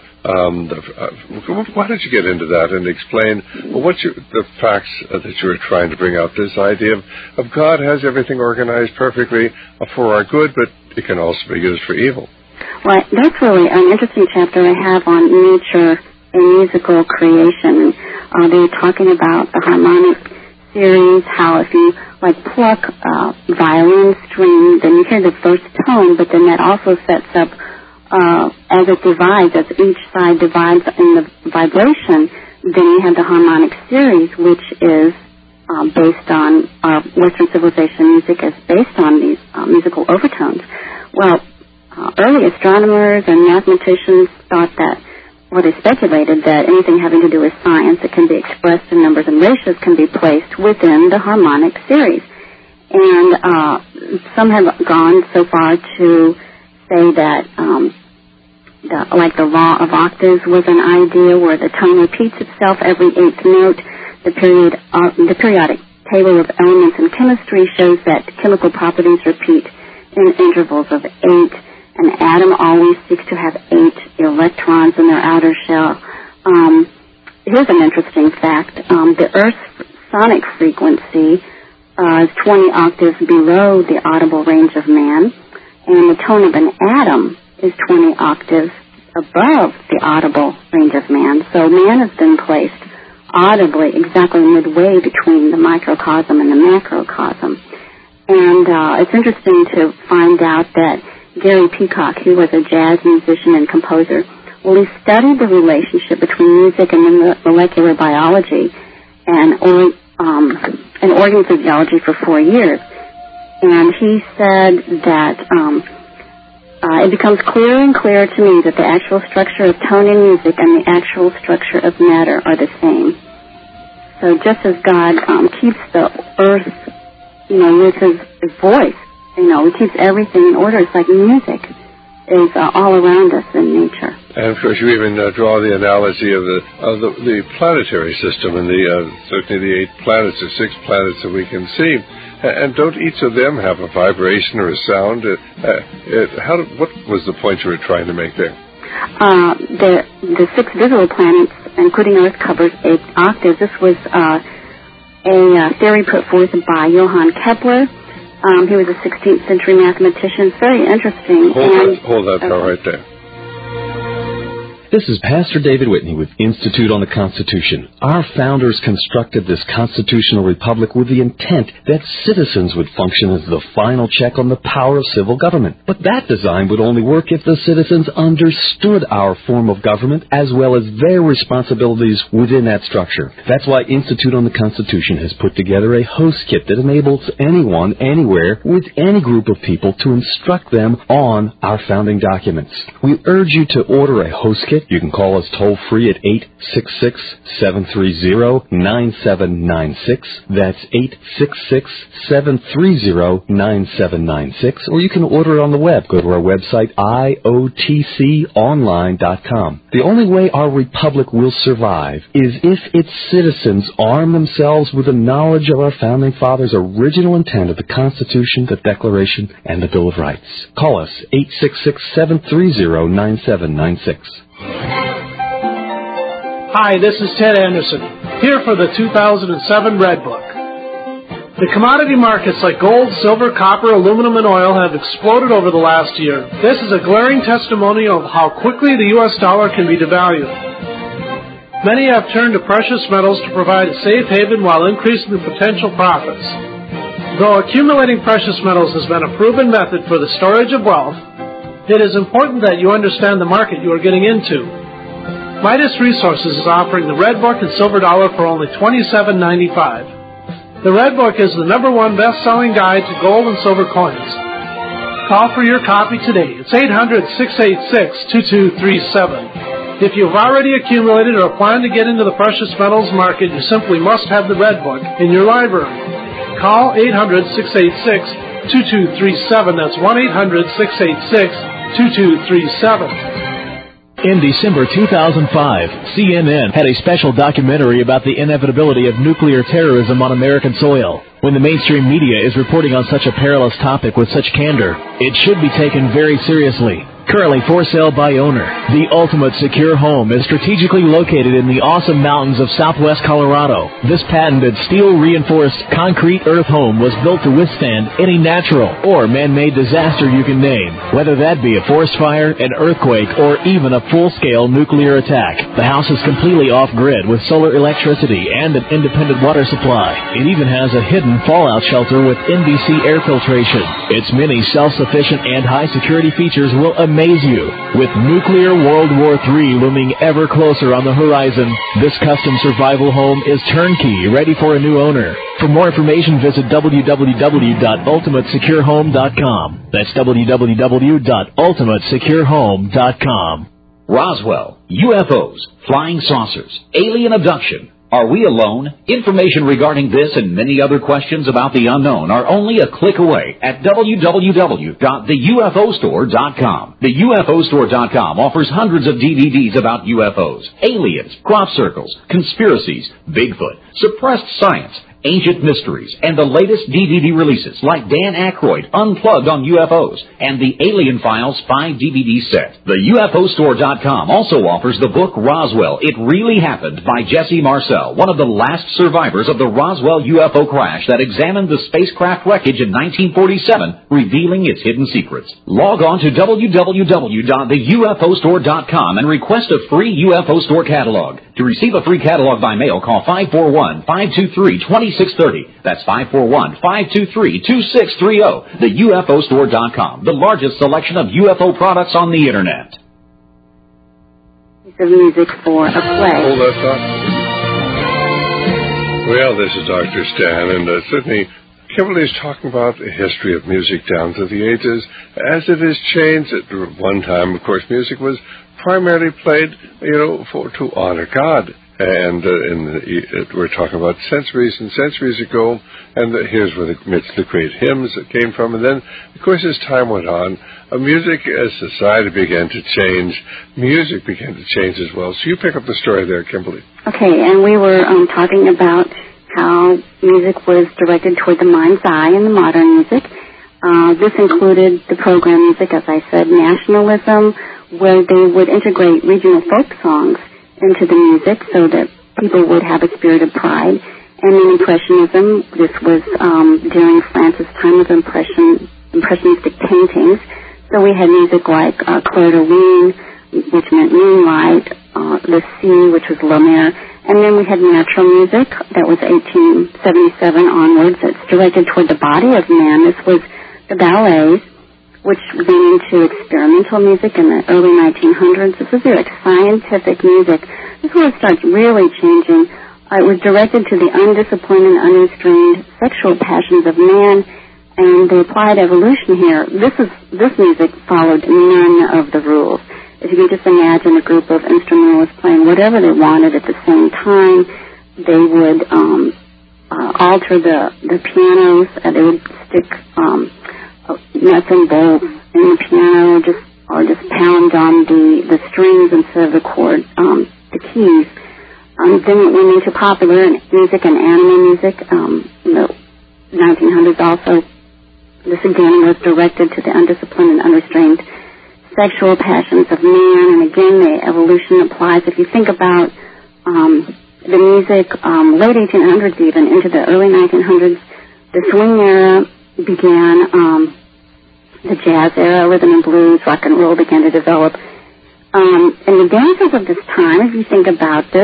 why don't you get into that and explain the facts that you were trying to bring out, this idea of God has everything organized perfectly for our good, but it can also be used for evil. Well, that's really an interesting chapter I have on nature and musical creation. They were talking about the harmonic series, how if you pluck a violin string, then you hear the first tone, but then that also sets up as it divides, as each side divides in the vibration, then you have the harmonic series, which is based on Western civilization music is based on these musical overtones. Well, early astronomers and mathematicians thought that, they speculated that anything having to do with science that can be expressed in numbers and ratios can be placed within the harmonic series. And some have gone so far to say that the law of octaves was an idea where the tone repeats itself every eighth note. The periodic table of elements in chemistry shows that chemical properties repeat in intervals of 8. An atom always seeks to have 8 electrons in their outer shell. Here's an interesting fact. The Earth's sonic frequency is 20 octaves below the audible range of man, and the tone of an atom is 20 octaves above the audible range of man. So man has been placed audibly exactly midway between the microcosm and the macrocosm. And it's interesting to find out that Gary Peacock, who was a jazz musician and composer, well, he studied the relationship between music and molecular biology and organ physiology for 4 years. And he said that it becomes clearer and clearer to me that the actual structure of tone in music and the actual structure of matter are the same. So just as God keeps the earth, with his voice, he keeps everything in order. It's like music is all around us in nature. And of course, you even draw the analogy of the planetary system and certainly the 8 planets or 6 planets that we can see. And don't each of them have a vibration or a sound? What was the point you were trying to make there? The 6 visible planets, including Earth, covers 8 octaves. This was a theory put forth by Johann Kepler. He was a 16th century mathematician. It's very interesting. Hold that thought right there. This is Pastor David Whitney with Institute on the Constitution. Our founders constructed this constitutional republic with the intent that citizens would function as the final check on the power of civil government. But that design would only work if the citizens understood our form of government as well as their responsibilities within that structure. That's why Institute on the Constitution has put together a host kit that enables anyone, anywhere, with any group of people to instruct them on our founding documents. We urge you to order a host kit. You can call us toll-free at 866-730-9796. That's 866-730-9796. Or you can order it on the web. Go to our website, iotconline.com. The only way our republic will survive is if its citizens arm themselves with the knowledge of our Founding Fathers' original intent of the Constitution, the Declaration, and the Bill of Rights. Call us, 866-730-9796. Hi, this is Ted Anderson, here for the 2007 Red Book. The commodity markets like gold, silver, copper, aluminum, and oil have exploded over the last year. This is a glaring testimonial of how quickly the U.S. dollar can be devalued. Many have turned to precious metals to provide a safe haven while increasing the potential profits. Though accumulating precious metals has been a proven method for the storage of wealth, it is important that you understand the market you are getting into. Midas Resources is offering the Red Book and Silver Dollar for only $27.95. The Red Book is the #1 best-selling guide to gold and silver coins. Call for your copy today. It's 800-686-2237. If you've already accumulated or plan to get into the precious metals market, you simply must have the Red Book in your library. Call 800-686-2237. That's 1-800-686-2237. In December 2005, CNN had a special documentary about the inevitability of nuclear terrorism on American soil. When the mainstream media is reporting on such a perilous topic with such candor, it should be taken very seriously. Currently for sale by owner, the ultimate secure home is strategically located in the awesome mountains of southwest Colorado. This patented steel-reinforced concrete earth home was built to withstand any natural or man-made disaster you can name, whether that be a forest fire, an earthquake, or even a full-scale nuclear attack. The house is completely off-grid with solar electricity and an independent water supply. It even has a hidden fallout shelter with NBC air filtration. Its many self-sufficient and high-security features will amaze you. With nuclear World War III looming ever closer on the horizon, this custom survival home is turnkey, ready for a new owner. For more information, visit www.ultimatesecurehome.com. That's www.ultimatesecurehome.com. Roswell, UFOs, flying saucers, alien abduction. Are we alone? Information regarding this and many other questions about the unknown are only a click away at www.theufostore.com. TheUFOstore.com offers hundreds of DVDs about UFOs, aliens, crop circles, conspiracies, Bigfoot, suppressed science, Ancient Mysteries, and the latest DVD releases like Dan Aykroyd, Unplugged on UFOs, and the Alien Files 5 DVD set. The UFOstore.com also offers the book Roswell, It Really Happened by Jesse Marcel, one of the last survivors of the Roswell UFO crash that examined the spacecraft wreckage in 1947, revealing its hidden secrets. Log on to www.theufostore.com and request a free UFO Store catalog. To receive a free catalog by mail, call 541-523-2630. That's 541-523-2630. TheUFOstore.com, the largest selection of UFO products on the Internet. Piece of music for a play. Hold that thought. Well, this is Dr. Stan, and certainly Kimberly's talking about the history of music down through the ages. As it has changed, at one time, of course, music was primarily played, to honor God. And we're talking about centuries and centuries ago, and here's where the great hymns that came from. And then, of course, as time went on, music, as society began to change, music began to change as well. So you pick up the story there, Kimberly. Okay, and we were talking about how music was directed toward the mind's eye in the modern music. This included the program music, as I said, nationalism, where they would integrate regional folk songs into the music so that people would have a spirit of pride. And then Impressionism, this was during France's time of impressionistic paintings. So we had music like Clair de Lune, which meant moonlight, Le Sea, which was La Mer. And then we had natural music, that was 1877 onwards. It's directed toward the body of man. This was the ballets, which went into experimental music in the early 1900s. This is like scientific music. This is where it starts really changing. It was directed to the undisciplined and unrestrained sexual passions of man, and they applied evolution here. This music followed none of the rules. If you can just imagine a group of instrumentalists playing whatever they wanted at the same time, they would alter the pianos, and they would stick nuts and bolts in the piano, or just pound on the strings instead of the chord, the keys. Then it went into popular music and animal music. In the 1900s also, this again was directed to the undisciplined and unrestrained sexual passions of man, and again the evolution applies. If you think about the music, late 1800s even into the early 1900s, the swing era began, the jazz era, rhythm and blues, rock and roll began to develop. And the dances of this time, if you think about this,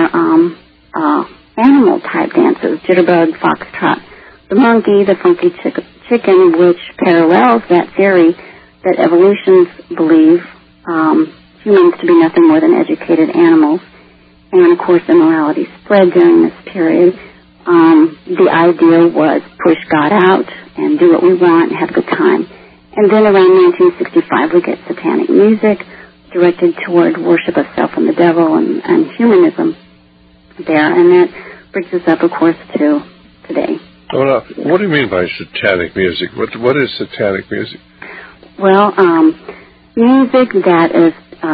are animal-type dances, jitterbug, foxtrot, the monkey, the funky chicken, which parallels that theory that evolutionists believe humans to be nothing more than educated animals. And, of course, immorality spread during this period. The idea was push God out and do what we want and have a good time. And then around 1965, we get satanic music directed toward worship of self and the devil and humanism there. And that brings us up, of course, to today. Well, now, what do you mean by satanic music? What is satanic music? Well, music that is,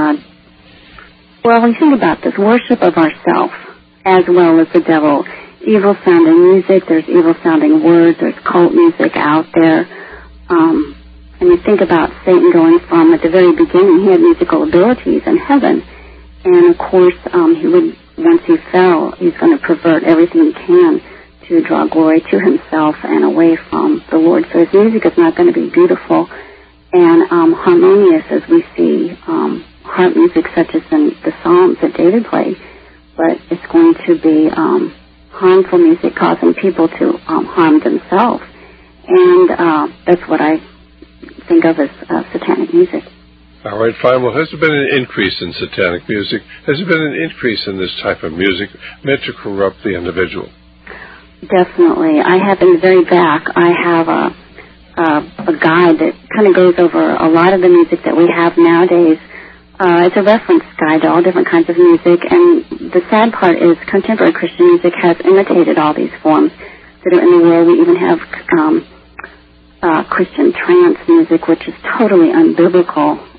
when you think about this, worship of ourself as well as the devil. Evil-sounding music, there's evil-sounding words, there's cult music out there. And you think about Satan going from, at the very beginning, he had musical abilities in heaven. And, of course, he would, once he fell, he's going to pervert everything he can to draw glory to himself and away from the Lord. So his music is not going to be beautiful and harmonious as we see harp music such as in the Psalms that David played, but it's going to be harmful music causing people to harm themselves. And that's what I think of as satanic music. All right, fine. Well, has there been an increase in satanic music? Has there been an increase in this type of music meant to corrupt the individual? Definitely. I have in the very back, I have a guide that kind of goes over a lot of the music that we have nowadays. It's a reference guide to all different kinds of music, and the sad part is contemporary Christian music has imitated all these forms that are in the world. We even have Christian trance music, which is totally unbiblical.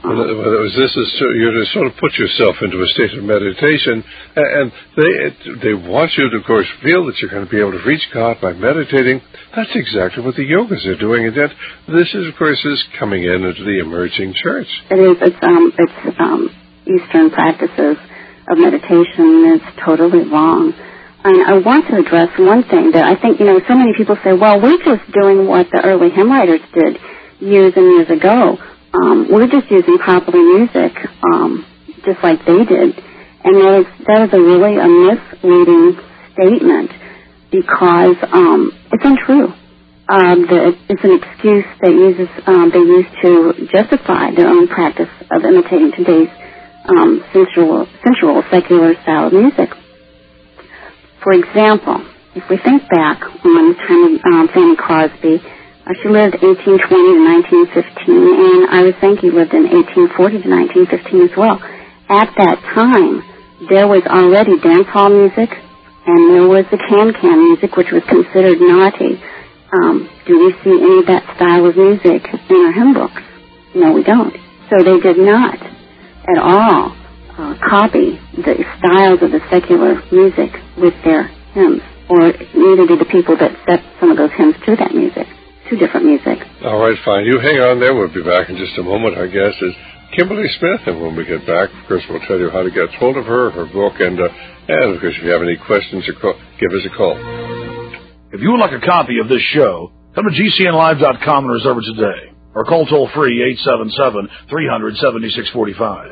You to sort of put yourself into a state of meditation, and they want you to, of course, feel that you're going to be able to reach God by meditating. That's exactly what the yogas are doing, and yet this is, of course, is coming into the emerging church. It is. It's Eastern practices of meditation is totally wrong. And I want to address one thing that I think, so many people say, well, we're just doing what the early hymn writers did years and years ago. We're just using popular music just like they did. And that is a really a misleading statement because it's untrue. It's an excuse they use to justify their own practice of imitating today's sensual, secular style of music. For example, if we think back on the time of Fanny Crosby, she lived 1820 to 1915, and Iris Sankey lived in 1840 to 1915 as well. At that time, there was already dance hall music, and there was the can-can music, which was considered naughty. Do we see any of that style of music in our hymn books? No, we don't. So they did not at all copy the styles of the secular music with their hymns, or neither did the people that set some of those hymns to that music. Two different music. All right, fine. You hang on there. We'll be back in just a moment. Our guest is Kimberly Smith, and when we get back, of course, we'll tell you how to get hold of her book, and of course, if you have any questions, give us a call. If you would like a copy of this show, come to GCNlive.com and reserve it today, or call toll-free 877-300-7645.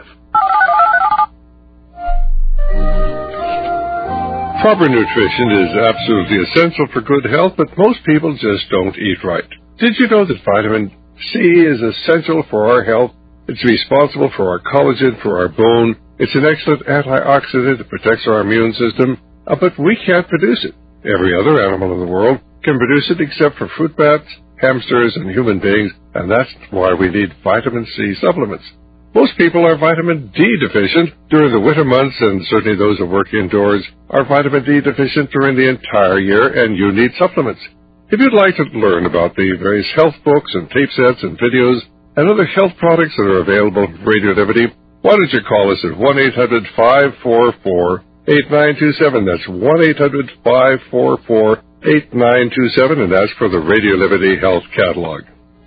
Proper nutrition is absolutely essential for good health, but most people just don't eat right. Did you know that vitamin C is essential for our health? It's responsible for our collagen, for our bone. It's an excellent antioxidant that protects our immune system, but we can't produce it. Every other animal in the world can produce it except for fruit bats, hamsters, and human beings, and that's why we need vitamin C supplements. Most people are vitamin D deficient during the winter months, and certainly those who work indoors are vitamin D deficient during the entire year, and you need supplements. If you'd like to learn about the various health books and tape sets and videos and other health products that are available from Radio Liberty, why don't you call us at 1-800-544-8927. That's 1-800-544-8927, and ask for the Radio Liberty Health Catalog.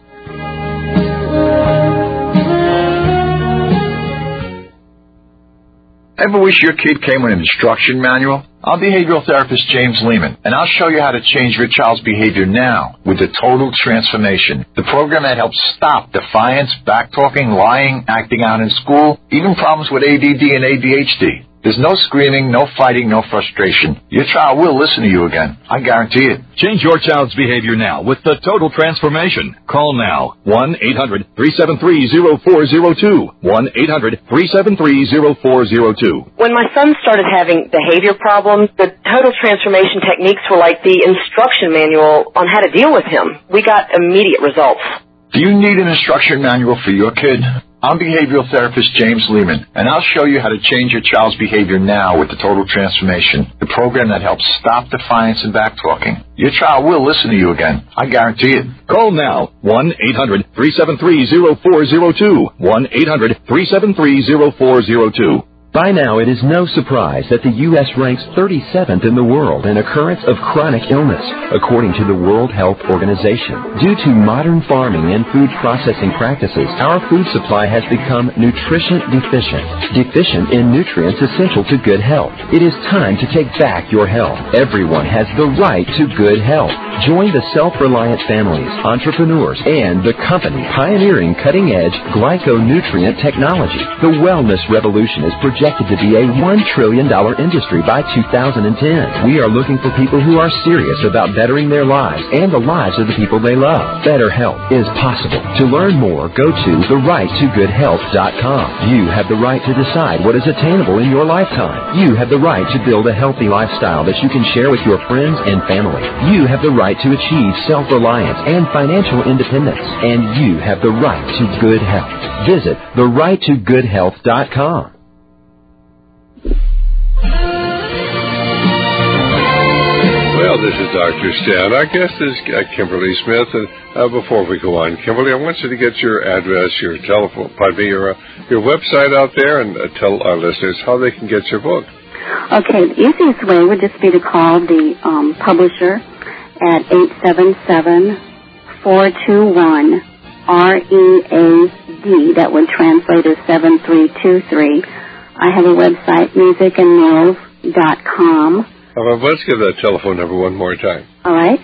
Ever wish your kid came with an instruction manual? I'm behavioral therapist James Lehman, and I'll show you how to change your child's behavior now with the Total Transformation, the program that helps stop defiance, backtalking, lying, acting out in school, even problems with ADD and ADHD. There's no screaming, no fighting, no frustration. Your child will listen to you again. I guarantee it. Change your child's behavior now with the Total Transformation. Call now. 1-800-373-0402. 1-800-373-0402. When my son started having behavior problems, the Total Transformation techniques were like the instruction manual on how to deal with him. We got immediate results. Do you need an instruction manual for your kid? I'm behavioral therapist James Lehman, and I'll show you how to change your child's behavior now with the Total Transformation, the program that helps stop defiance and backtalking. Your child will listen to you again. I guarantee it. Call now. 1-800-373-0402. 1-800-373-0402. By now, it is no surprise that the U.S. ranks 37th in the world in occurrence of chronic illness, according to the World Health Organization. Due to modern farming and food processing practices, our food supply has become nutrition deficient in nutrients essential to good health. It is time to take back your health. Everyone has the right to good health. Join the self-reliant families, entrepreneurs, and the company pioneering cutting-edge glyconutrient technology. The wellness revolution is projected to be a $1 trillion industry by 2010. We are looking for people who are serious about bettering their lives and the lives of the people they love. Better health is possible. To learn more, go to therighttogoodhealth.com. You have the right to decide what is attainable in your lifetime. You have the right to build a healthy lifestyle that you can share with your friends and family. You have the right to achieve self-reliance and financial independence. And you have the right to good health. Visit therighttogoodhealth.com. Well, Well, this is Dr. Stan. Our guest is Kimberly Smith. And before we go on, Kimberly, I want you to get your address, your telephone, your website out there, and tell our listeners how they can get your book. Okay, the easiest way would just be to call the publisher at 877-421-READ. That would translate as 7323. I have a website, musicandmorals.com. Let's give that telephone number one more time. All right,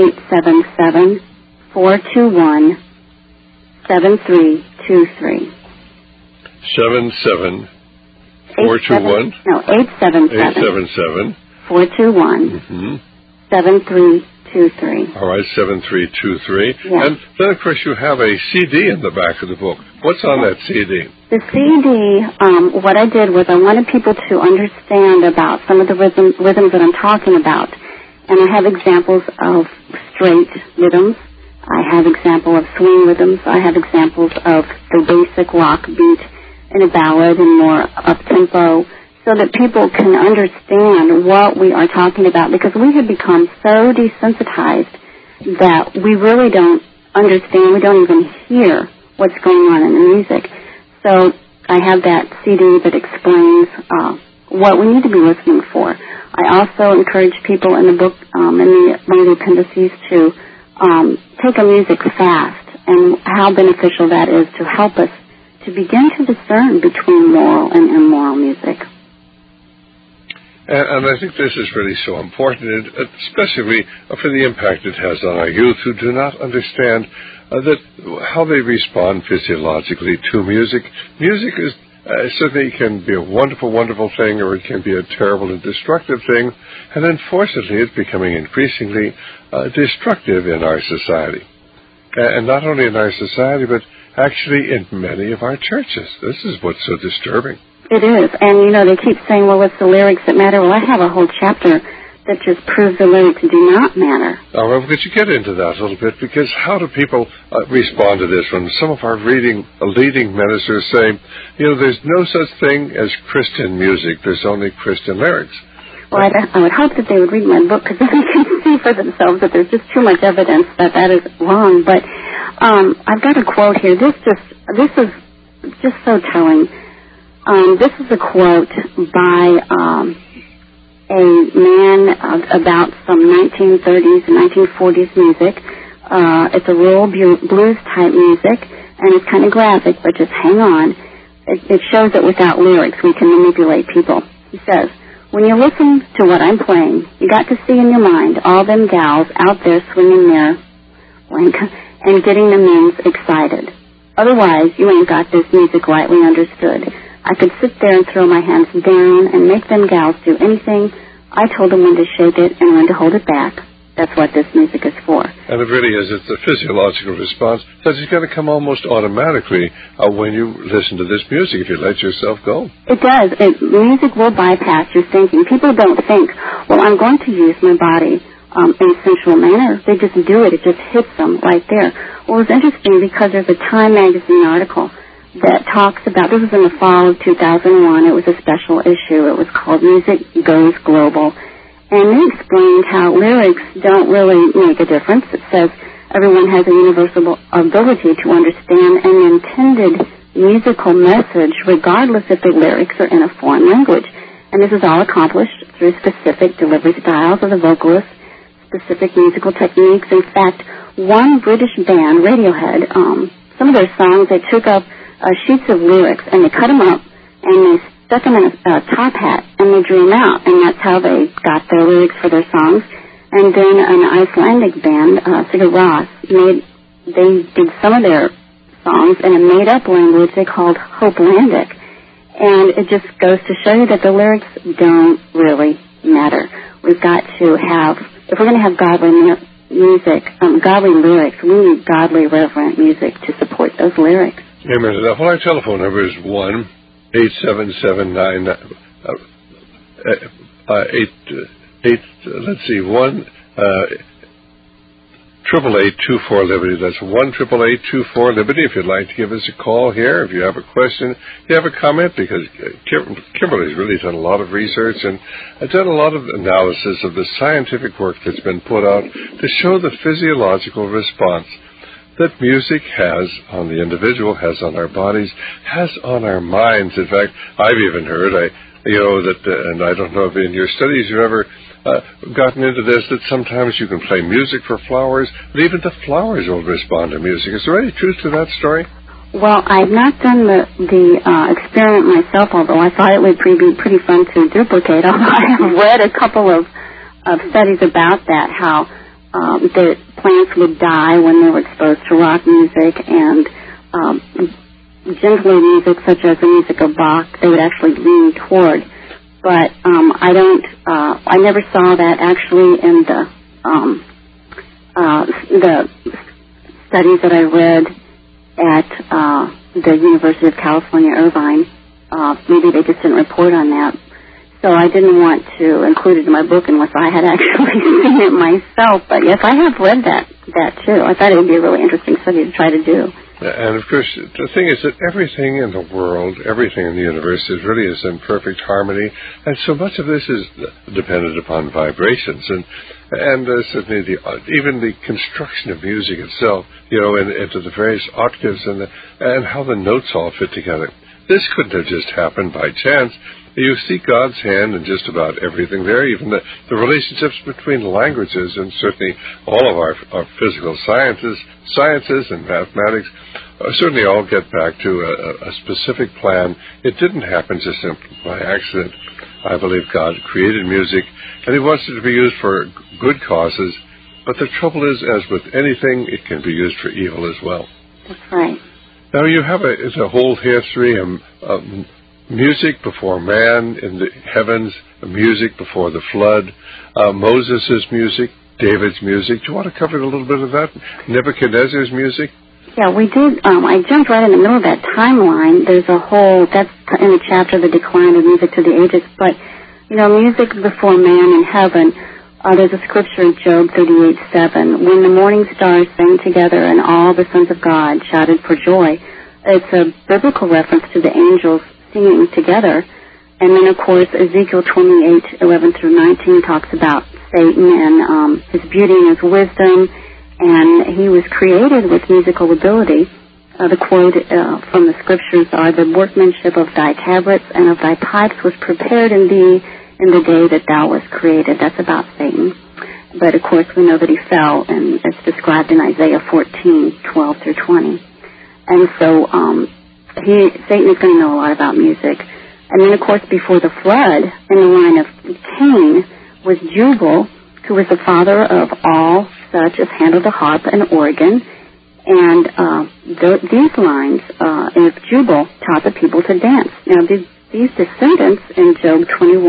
877-421-7323. 421? No, 877. 421. 7323. All right, 7323. Yeah. And then, of course, you have a CD in the back of the book. What's on that CD? The CD, what I did was I wanted people to understand about some of the rhythms that I'm talking about. And I have examples of straight rhythms. I have examples of swing rhythms. I have examples of the basic rock beat in a ballad and more up-tempo, so that people can understand what we are talking about, because we have become so desensitized that we really don't understand, we don't even hear what's going on in the music. So I have that CD that explains what we need to be listening for. I also encourage people in the book, one of the appendices, to take a music fast, and how beneficial that is to help us to begin to discern between moral and immoral music. And I think this is really so important, especially for the impact it has on our youth who do not understand that how they respond physiologically to music. Music is certainly can be a wonderful, wonderful thing, or it can be a terrible and destructive thing. And unfortunately, it's becoming increasingly destructive in our society. And not only in our society, but actually in many of our churches. This is what's so disturbing. It is. And, they keep saying, well, it's the lyrics that matter. Well, I have a whole chapter that just proves the lyrics do not matter. Oh, well, could you get into that a little bit? Because how do people respond to this when some of our leading ministers say, there's no such thing as Christian music. There's only Christian lyrics. Well, I would hope that they would read my book, because then they can see for themselves that there's just too much evidence that is wrong. But I've got a quote here. This is just so telling. This is a quote by a man about some 1930s and 1940s music. It's a rural blues type music, and it's kind of graphic, but just hang on. It shows that without lyrics we can manipulate people. He says, "When you listen to what I'm playing, you got to see in your mind all them gals out there swinging their and getting the men's excited. Otherwise, you ain't got this music rightly understood. I could sit there and throw my hands down and make them gals do anything. I told them when to shake it and when to hold it back. That's what this music is for." And it really is. It's a physiological response that is going to come almost automatically when you listen to this music, if you let yourself go. It does. Music will bypass your thinking. People don't think, well, I'm going to use my body in a sensual manner. They just do it. It just hits them right there. Well, it's interesting because there's a Time magazine article that talks about, this was in the fall of 2001, it was a special issue. It was called Music Goes Global. And they explained how lyrics don't really make a difference. It says everyone has a universal ability to understand an intended musical message regardless if the lyrics are in a foreign language. And this is all accomplished through specific delivery styles of the vocalist, specific musical techniques. In fact, one British band, Radiohead, some of their songs, they took up sheets of lyrics and they cut them up and they stuck them in a top hat and they drew them out, and that's how they got their lyrics for their songs. And then an Icelandic band, Sigur Rós, they did some of their songs in a made-up language they called Hopelandic. And it just goes to show you that the lyrics don't really matter. We've got to have, if we're going to have godly music, godly lyrics, we need godly, reverent music to support those lyrics. Amen. Now, our telephone number is 1-877-9... 888-24-LIBERTY. That's 1-888-24-LIBERTY. If you'd like to give us a call here, if you have a question, if you have a comment, because Kimberly's really done a lot of research and done a lot of analysis of the scientific work that's been put out to show the physiological response that music has on the individual, has on our bodies, has on our minds. In fact, I've even heard, and I don't know if in your studies you've ever gotten into this, that sometimes you can play music for flowers, but even the flowers will respond to music. Is there any truth to that story? Well, I've not done the experiment myself, although I thought it would be pretty fun to duplicate. Although I have read a couple of studies about that, how the plants would die when they were exposed to rock music, and gentler music such as the music of Bach, they would actually lean toward. But I never saw that actually in the studies that I read at the University of California, Irvine. Maybe they just didn't report on that. So I didn't want to include it in my book unless I had actually seen it myself. But yes, I have read that too. I thought it would be a really interesting study to try to do. And, of course, the thing is that everything in the world, everything in the universe really is in perfect harmony, and so much of this is dependent upon vibrations. And certainly even the construction of music itself, into the various octaves and how the notes all fit together. This couldn't have just happened by chance. You see God's hand in just about everything there, even the relationships between languages, and certainly all of our physical sciences and mathematics certainly all get back to a specific plan. It didn't happen just simply by accident. I believe God created music, and He wants it to be used for good causes, but the trouble is, as with anything, it can be used for evil as well. That's right. Now, you have a whole history of music before man in the heavens, music before the flood, Moses' music, David's music. Do you want to cover a little bit of that? Nebuchadnezzar's music? Yeah, we did. I jumped right in the middle of that timeline. There's that's in the chapter, The Decline of Music to the Ages. But, music before man in heaven, there's a scripture in Job 38:7. When the morning stars sang together and all the sons of God shouted for joy. It's a biblical reference to the angels singing together. And then, of course, Ezekiel 28:11-19 talks about Satan and his beauty and his wisdom, and he was created with musical ability. The quote from the scriptures are, "The workmanship of thy tabrets and of thy pipes was prepared in thee in the day that thou wast created." That's about Satan. But, of course, we know that he fell, and it's described in Isaiah 14:12-20. And so Satan is going to know a lot about music. And then, of course, before the flood, in the line of Cain, was Jubal, who was the father of all such as handle the harp and organ. And these lines of Jubal taught the people to dance. Now, these descendants in Job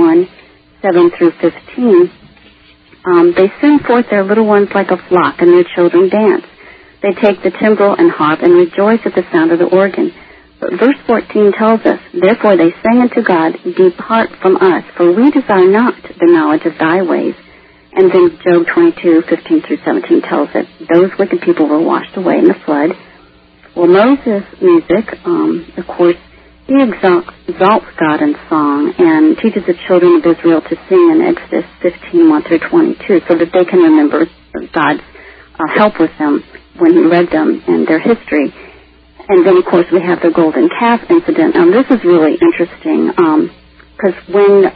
21:7-15, they send forth their little ones like a flock, and their children dance. They take the timbrel and harp and rejoice at the sound of the organ. But verse 14 tells us, "Therefore they sang unto God, Depart from us, for we desire not the knowledge of thy ways." And then Job 22:15-17 tells us those wicked people were washed away in the flood. Well, Moses' music, of course, he exalts God in song and teaches the children of Israel to sing in Exodus 15:1-22, so that they can remember God's help with them when he led them in their history. And then, of course, we have the golden calf incident. This is really interesting because when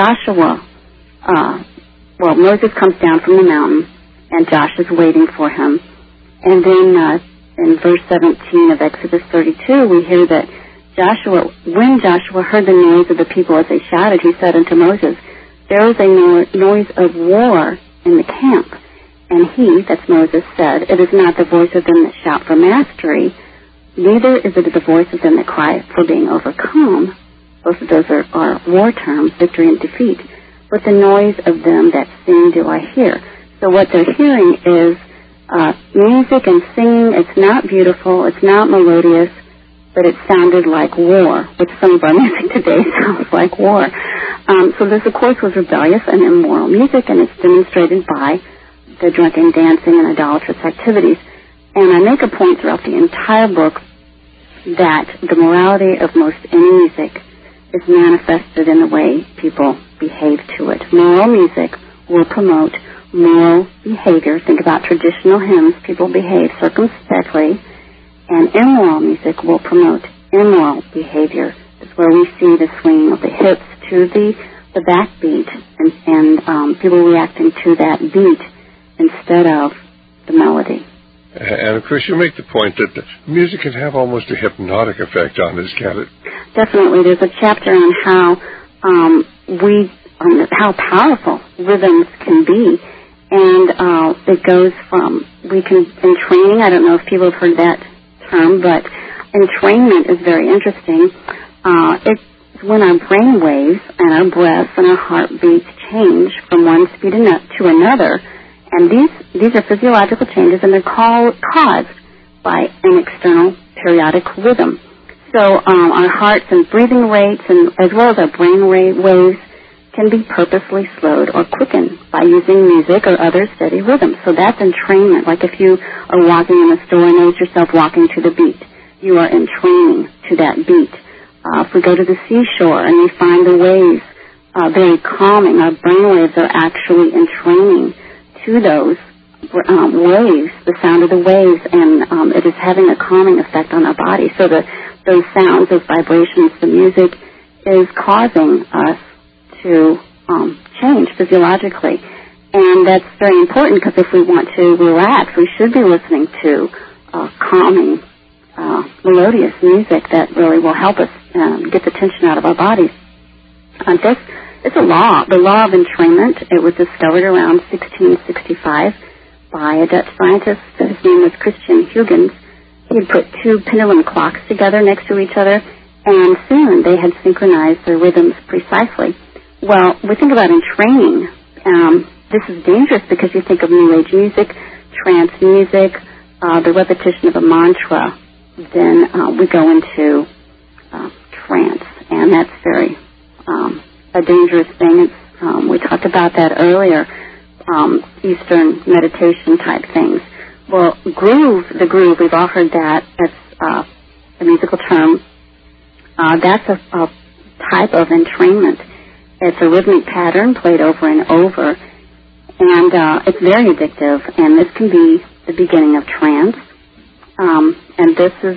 Moses comes down from the mountain, and Josh is waiting for him. And then in verse 17 of Exodus 32, we hear that when Joshua heard the noise of the people as they shouted, he said unto Moses, "There is a noise of war in the camp." And he, that's Moses, said, "It is not the voice of them that shout for mastery, neither is it the voice of them that cry for being overcome." Both of those are war terms, victory and defeat. "But the noise of them that sing do I hear." So what they're hearing is music and singing. It's not beautiful, it's not melodious, but it sounded like war, which some of our music today sounds like war. So this, of course, was rebellious and immoral music, and it's demonstrated by the drunken dancing and idolatrous activities. And I make a point throughout the entire book that the morality of most any music is manifested in the way people behave to it. Moral music will promote moral behavior. Think about traditional hymns. People behave circumspectly. And immoral music will promote immoral behavior. It's where we see the swinging of the hips to the backbeat and people reacting to that beat instead of the melody. And, of course, you make the point that the music can have almost a hypnotic effect on us, can it? Definitely. There's a chapter on how powerful rhythms can be. And it goes from, in training, I don't know if people have heard that term, but entrainment is very interesting. It's when our brain waves and our breaths and our heartbeats change from one speed to another. And these are physiological changes, and they're caused by an external periodic rhythm. So our hearts and breathing rates, and as well as our brain waves, can be purposely slowed or quickened by using music or other steady rhythms. So that's entrainment. Like if you are walking in a store and notice yourself walking to the beat, you are entraining to that beat. If we go to the seashore and we find the waves very calming, our brain waves are actually entraining to those waves, the sound of the waves, and it is having a calming effect on our body. So those sounds, those vibrations, the music is causing us to change physiologically. And that's very important because if we want to relax, we should be listening to calming, melodious music that really will help us get the tension out of our bodies. It's a law, the law of entrainment. It was discovered around 1665 by a Dutch scientist. His name was Christian Huygens. He had put two pendulum clocks together next to each other, and soon they had synchronized their rhythms precisely. Well, we think about entraining. This is dangerous because you think of New Age music, trance music, the repetition of a mantra. Then we go into trance, and that's very a dangerous thing. We talked about that earlier, Eastern meditation type things. Well, the groove, we've all heard that. That's a musical term. That's a type of entrainment. It's a rhythmic pattern played over and over, and it's very addictive, and this can be the beginning of trance. And this is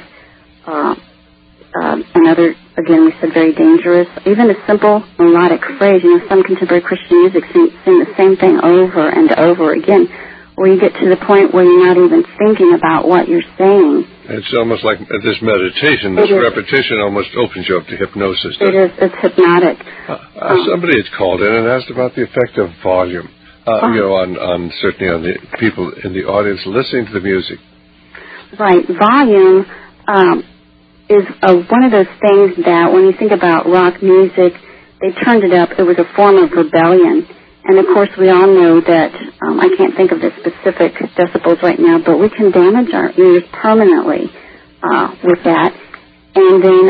another, again, we said very dangerous. Even a simple melodic phrase, some contemporary Christian music sing the same thing over and over again, where you get to the point where you're not even thinking about what you're saying. It's almost like this meditation, this repetition almost opens you up to hypnosis. It's hypnotic. Somebody had called in and asked about the effect of volume, certainly on the people in the audience listening to the music. Right. Volume is one of those things that when you think about rock music, they turned it up. It was a form of rebellion. And, of course, we all know that, I can't think of the specific decibels right now, but we can damage our ears permanently with that. And then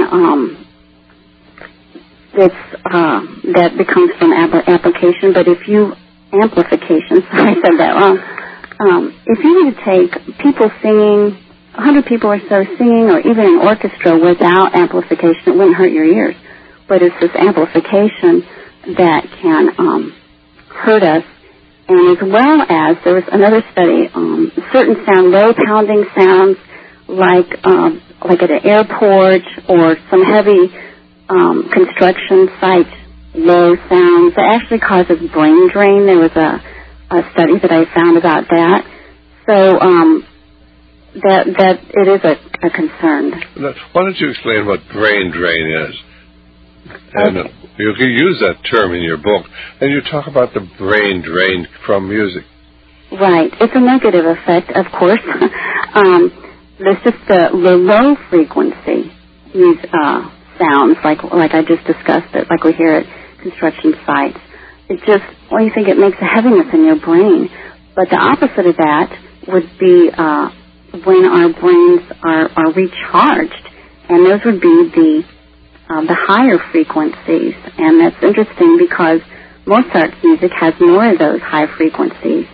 that becomes from amplification. But if you, amplification, sorry, I said that wrong. If you were to take people singing, 100 people or so singing, or even an orchestra without amplification, it wouldn't hurt your ears. But it's this amplification that can hurt us. And as well as, there was another study, certain low pounding sounds like at an airport or some heavy construction site, low sounds, that actually causes brain drain. There was a study that I found about that. So that it is a concern. Why don't you explain what brain drain is? And you can use that term in your book, and you talk about the brain drain from music. Right. It's a negative effect, of course. There's just the low frequency sounds, like I just discussed it, like we hear at construction sites. It just, you think it makes a heaviness in your brain. But the opposite of that would be when our brains are recharged, and those would be the higher frequencies. And that's interesting because Mozart's music has more of those high frequencies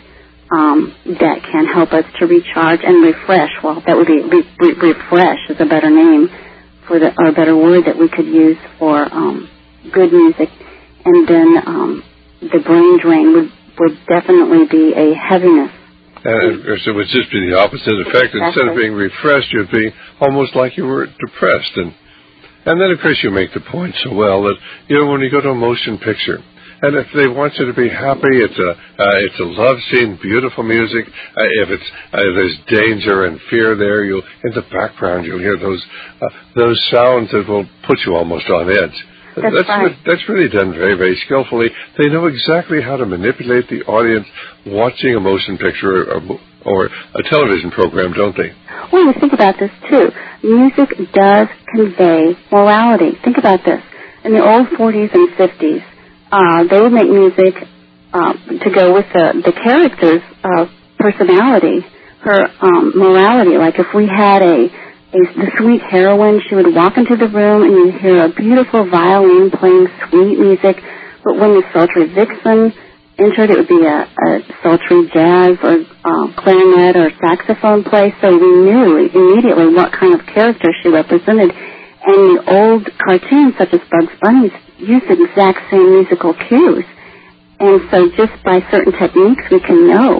that can help us to recharge and refresh. Well, that would be refresh is a better name for or a better word that we could use for good music. And then the brain drain would definitely be a heaviness. And of course, it would just be the opposite effect. Exactly. Instead of being refreshed, you'd be almost like you were depressed. And then, of course, you make the point so well that, when you go to a motion picture, and if they want you to be happy, it's a love scene, beautiful music. If there's danger and fear there, in the background you'll hear those sounds that will put you almost on edge. That's right. That's really done very, very skillfully. They know exactly how to manipulate the audience watching a motion picture or a television program, don't they? Well, you think about this, too. Music does convey morality. Think about this. In the old 40s and 50s, they would make music to go with the character's personality, her morality. Like if we had the sweet heroine, she would walk into the room and you'd hear a beautiful violin playing sweet music, but when the sultry vixen entered, it would be a sultry jazz or clarinet or saxophone play, so we knew immediately what kind of character she represented. And the old cartoons, such as Bugs Bunny, used the exact same musical cues. And so just by certain techniques, we can know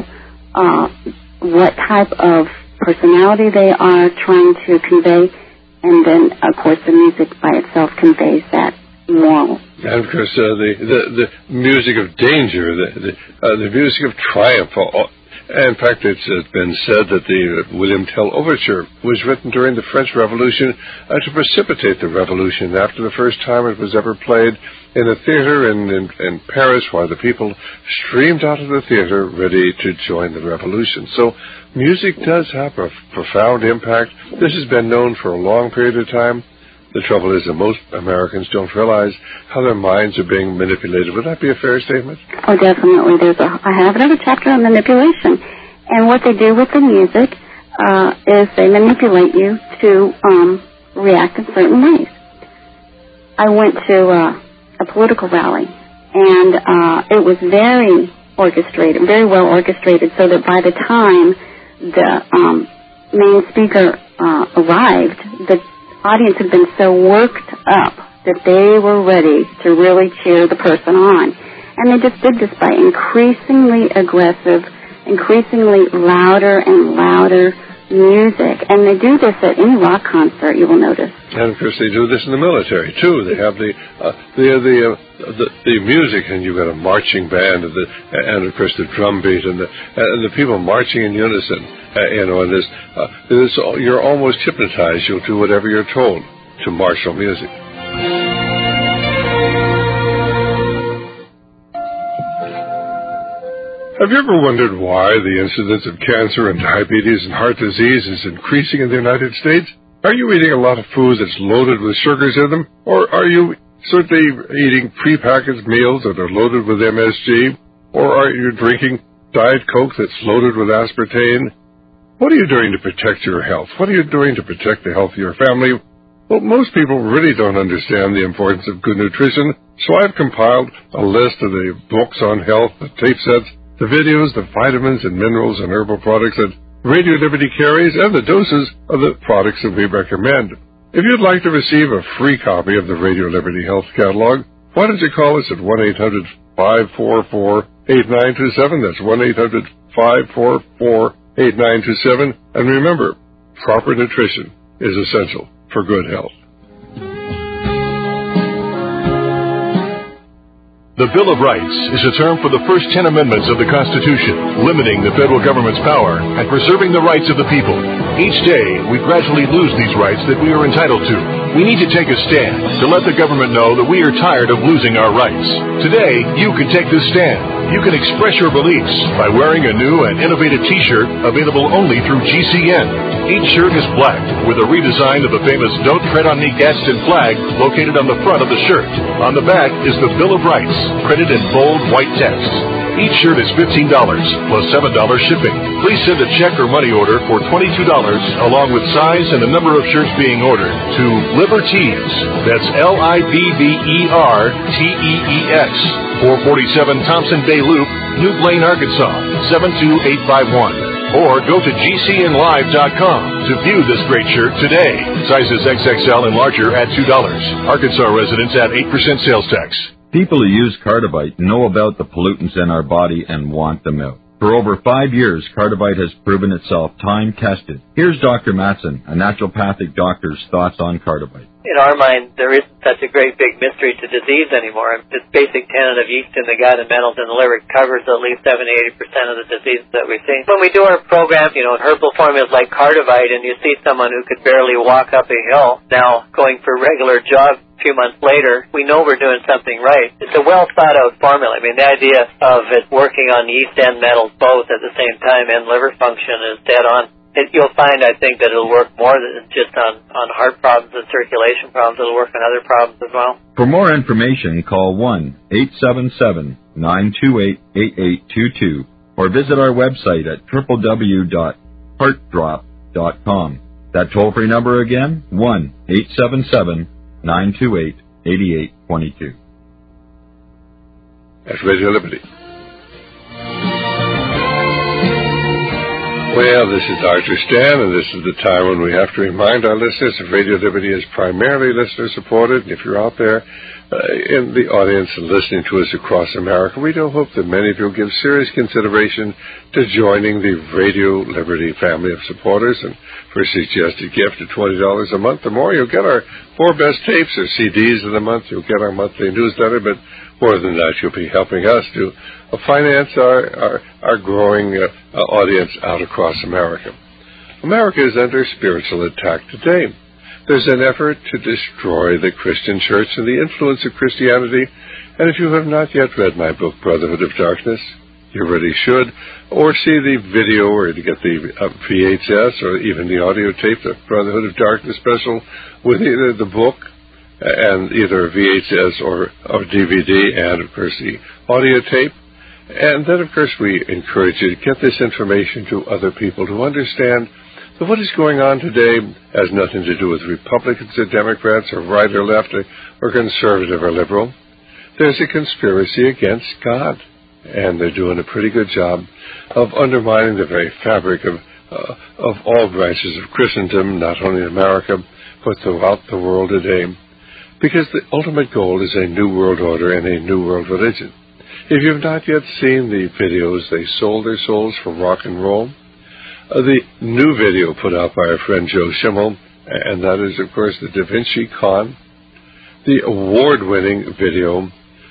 what type of personality they are trying to convey, and then, of course, the music by itself conveys that moral. And, of course, the music of danger, the music of triumph. In fact, it's been said that the William Tell Overture was written during the French Revolution to precipitate the revolution. After the first time it was ever played in a theater in Paris, while the people streamed out of the theater ready to join the revolution. So music does have a profound impact. This has been known for a long period of time. The trouble is that most Americans don't realize how their minds are being manipulated. Would that be a fair statement? Oh, definitely. I have another chapter on manipulation. And what they do with the music is they manipulate you to react in certain ways. I went to a political rally, and it was very orchestrated, very well orchestrated, so that by the time the main speaker arrived, the audience had been so worked up that they were ready to really cheer the person on. And they just did this by increasingly aggressive, increasingly louder and louder music. And they do this at any rock concert, you will notice. And, of course, they do this in the military, too. They have the music, and you've got a marching band, and of course, the drum beat, and the people marching in unison. And you're almost hypnotized. You'll do whatever you're told to martial music. Have you ever wondered why the incidence of cancer and diabetes and heart disease is increasing in the United States? Are you eating a lot of food that's loaded with sugars in them? Or are you certainly eating prepackaged meals that are loaded with MSG? Or are you drinking Diet Coke that's loaded with aspartame? What are you doing to protect your health? What are you doing to protect the health of your family? Well, most people really don't understand the importance of good nutrition, so I've compiled a list of the books on health, the tape sets, the videos, the vitamins and minerals and herbal products that Radio Liberty carries, and the doses of the products that we recommend. If you'd like to receive a free copy of the Radio Liberty Health Catalog, why don't you call us at 1-800-544-8927. That's 1-800-544-8927. And remember, proper nutrition is essential for good health. The Bill of Rights is a term for the first 10 amendments of the Constitution, limiting the federal government's power and preserving the rights of the people. Each day, we gradually lose these rights that we are entitled to. We need to take a stand to let the government know that we are tired of losing our rights. Today, you can take this stand. You can express your beliefs by wearing a new and innovative T-shirt available only through GCN. Each shirt is black with a redesign of the famous Don't Tread on Me Gadsden flag located on the front of the shirt. On the back is the Bill of Rights, printed in bold white text. Each shirt is $15 plus $7 shipping. Please send a check or money order for $22 along with size and the number of shirts being ordered to Libertees. That's LIBBERTEES. 447 Thompson Bay Loop, New Blaine, Arkansas, 72851. Or go to GCNlive.com to view this great shirt today. Sizes XXL and larger at $2. Arkansas residents at 8% sales tax. People who use Cardivite know about the pollutants in our body and want them out. For over 5 years, Cardivite has proven itself time-tested. Here's Dr. Mattson, a naturopathic doctor's thoughts on Cardivite. In our mind, there isn't such a great big mystery to disease anymore. This basic tenet of yeast in the gut and metals in the liver covers at least 70-80% of the diseases that we see. When we do our program, herbal formulas like Cardivite, and you see someone who could barely walk up a hill now going for a regular jog a few months later, we know we're doing something right. It's a well-thought-out formula. I mean, the idea of it working on yeast and metals both at the same time and liver function is dead on. You'll find, I think, that it'll work more than just on heart problems and circulation problems. It'll work on other problems as well. For more information, call 1-877-928-8822 or visit our website at www.heartdrop.com. That toll-free number again, 1-877-928-8822. That's Radio Liberty. Well, this is Dr. Stan, and this is the time when we have to remind our listeners that Radio Liberty is primarily listener-supported. If you're out there in the audience and listening to us across America, we do hope that many of you will give serious consideration to joining the Radio Liberty family of supporters. And for a suggested gift of $20 a month or more, you'll get our 4 best tapes or CDs of the month. You'll get our monthly newsletter, but more than that, you'll be helping us to finance our growing audience out across America. America is under spiritual attack today. There's an effort to destroy the Christian church and the influence of Christianity. And if you have not yet read my book, Brotherhood of Darkness, you really should, or see the video or to get the VHS or even the audio tape, the Brotherhood of Darkness special, with either the book and either a VHS or DVD and, of course, the audio tape. And then, of course, we encourage you to get this information to other people to understand that what is going on today has nothing to do with Republicans or Democrats or right or left or conservative or liberal. There's a conspiracy against God, and they're doing a pretty good job of undermining the very fabric of all branches of Christendom, not only in America, but throughout the world today. Because the ultimate goal is a new world order and a new world religion. If you've not yet seen the videos, they sold their souls for rock and roll. The new video put out by our friend Joe Schimmel, and that is, of course, the Da Vinci Con. The award-winning video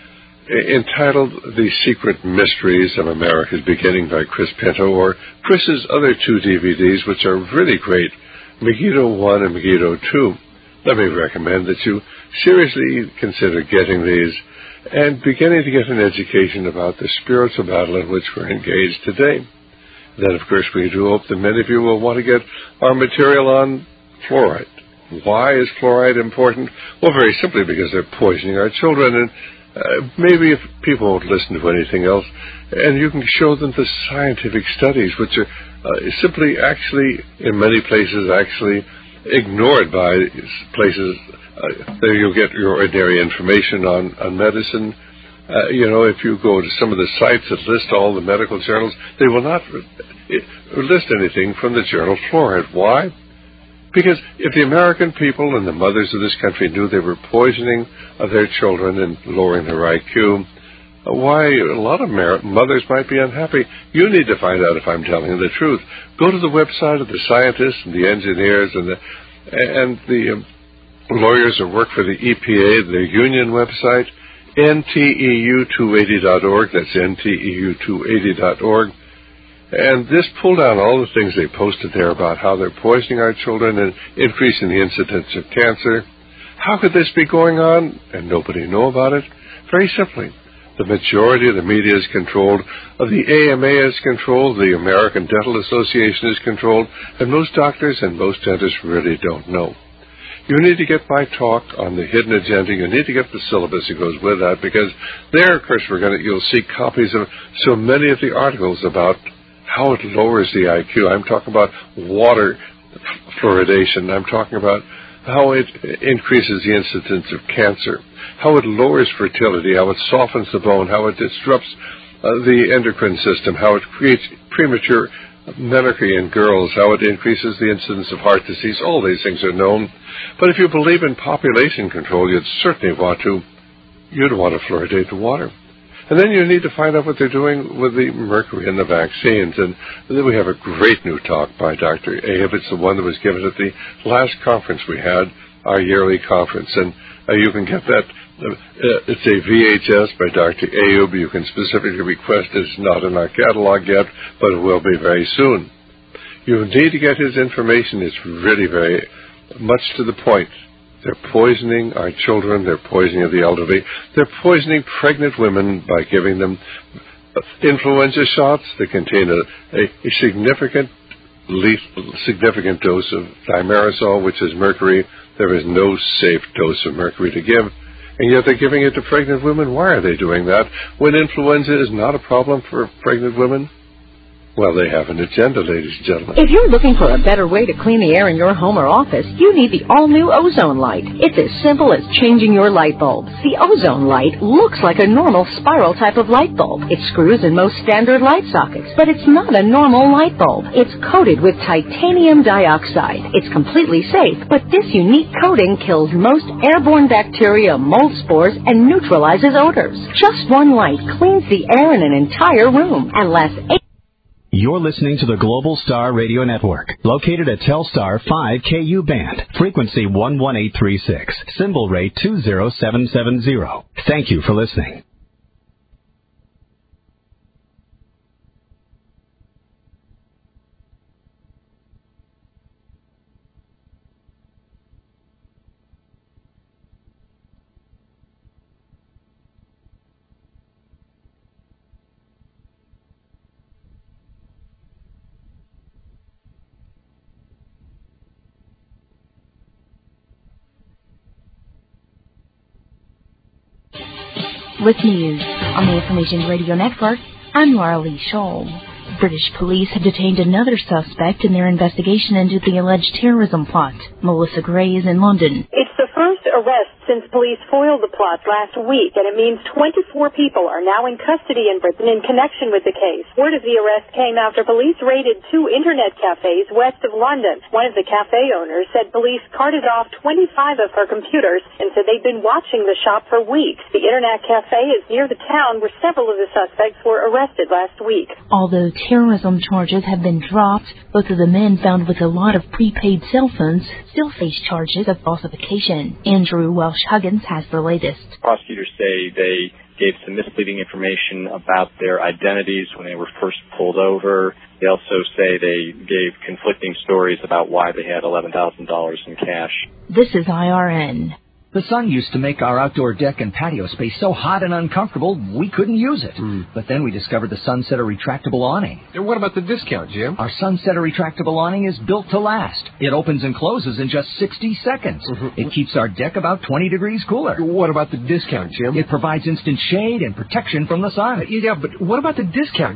entitled The Secret Mysteries of America's Beginning by Chris Pinto, or Chris's other 2 DVDs, which are really great, Megiddo 1 and Megiddo 2. Let me recommend that you seriously consider getting these and beginning to get an education about the spiritual battle in which we're engaged today. Then, of course, we do hope that many of you will want to get our material on fluoride. Why is fluoride important? Well, very simply because they're poisoning our children, and maybe if people won't listen to anything else, and you can show them the scientific studies, which are simply actually, in many places, actually ignored by places. There you'll get your ordinary information on medicine. If you go to some of the sites that list all the medical journals, they will not list anything from the journal Fluoride. Why? Because if the American people and the mothers of this country knew they were poisoning their children and lowering their IQ, why a lot of mothers might be unhappy. You need to find out if I'm telling you the truth. Go to the website of the scientists and the engineers and the lawyers who work for the EPA, their union website, nteu280.org. That's nteu280.org. And this pulled down all the things they posted there about how they're poisoning our children and increasing the incidence of cancer. How could this be going on and nobody know about it? Very simply, the majority of the media is controlled, the AMA is controlled, the American Dental Association is controlled, and most doctors and most dentists really don't know. You need to get my talk on the hidden agenda. You need to get the syllabus that goes with that, because there, of course, you'll see copies of so many of the articles about how it lowers the IQ. I'm talking about water fluoridation. I'm talking about how it increases the incidence of cancer, how it lowers fertility, how it softens the bone, how it disrupts the endocrine system, how it creates premature menarche in girls, how it increases the incidence of heart disease. All these things are known. But if you believe in population control, you'd want to fluoridate the water. And then you need to find out what they're doing with the mercury in the vaccines. And then we have a great new talk by Dr. Abe. It's the one that was given at the last conference we had, our yearly conference. And you can get that. It's a VHS by Dr. Ayub. You can specifically request it. It's not in our catalog yet, but it will be very soon. You need to get his information. It's really very much to the point. They're poisoning our children. They're poisoning the elderly. They're poisoning pregnant women by giving them influenza shots that contain a significant dose of thimerosal, which is mercury. There is no safe dose of mercury to give. And yet they're giving it to pregnant women. Why are they doing that when influenza is not a problem for pregnant women? Well, they have an agenda, ladies and gentlemen. If you're looking for a better way to clean the air in your home or office, you need the all-new Ozone Light. It's as simple as changing your light bulb. The Ozone Light looks like a normal spiral type of light bulb. It screws in most standard light sockets, but it's not a normal light bulb. It's coated with titanium dioxide. It's completely safe, but this unique coating kills most airborne bacteria, mold spores, and neutralizes odors. Just one light cleans the air in an entire room and lasts 8. You're listening to the Global Star Radio Network, located at Telstar 5KU band, frequency 11836, symbol rate 20770. Thank you for listening. With news on the Information Radio Network, I'm Laura Lee Scholl. British police have detained another suspect in their investigation into the alleged terrorism plot. Melissa Gray is in London. It's the first arrest since police foiled the plot last week, and it means 24 people are now in custody in Britain in connection with the case. Word of the arrest came after police raided 2 internet cafes west of London. One of the cafe owners said police carted off 25 of her computers and said they'd been watching the shop for weeks. The internet cafe is near the town where several of the suspects were arrested last week. Although terrorism charges have been dropped, both of the men found with a lot of prepaid cell phones still face charges of falsification. Andrew Welsh-Huggins has the latest. Prosecutors say they gave some misleading information about their identities when they were first pulled over. They also say they gave conflicting stories about why they had $11,000 in cash. This is IRN. The sun used to make our outdoor deck and patio space so hot and uncomfortable we couldn't use it. But then we discovered the Sunsetter retractable awning. And what about the discount, Jim? Our Sunsetter retractable awning is built to last. It opens and closes in just 60 seconds. It keeps our deck about 20 degrees cooler. What about the discount, Jim? It provides instant shade and protection from the sun. Yeah, but what about the discount?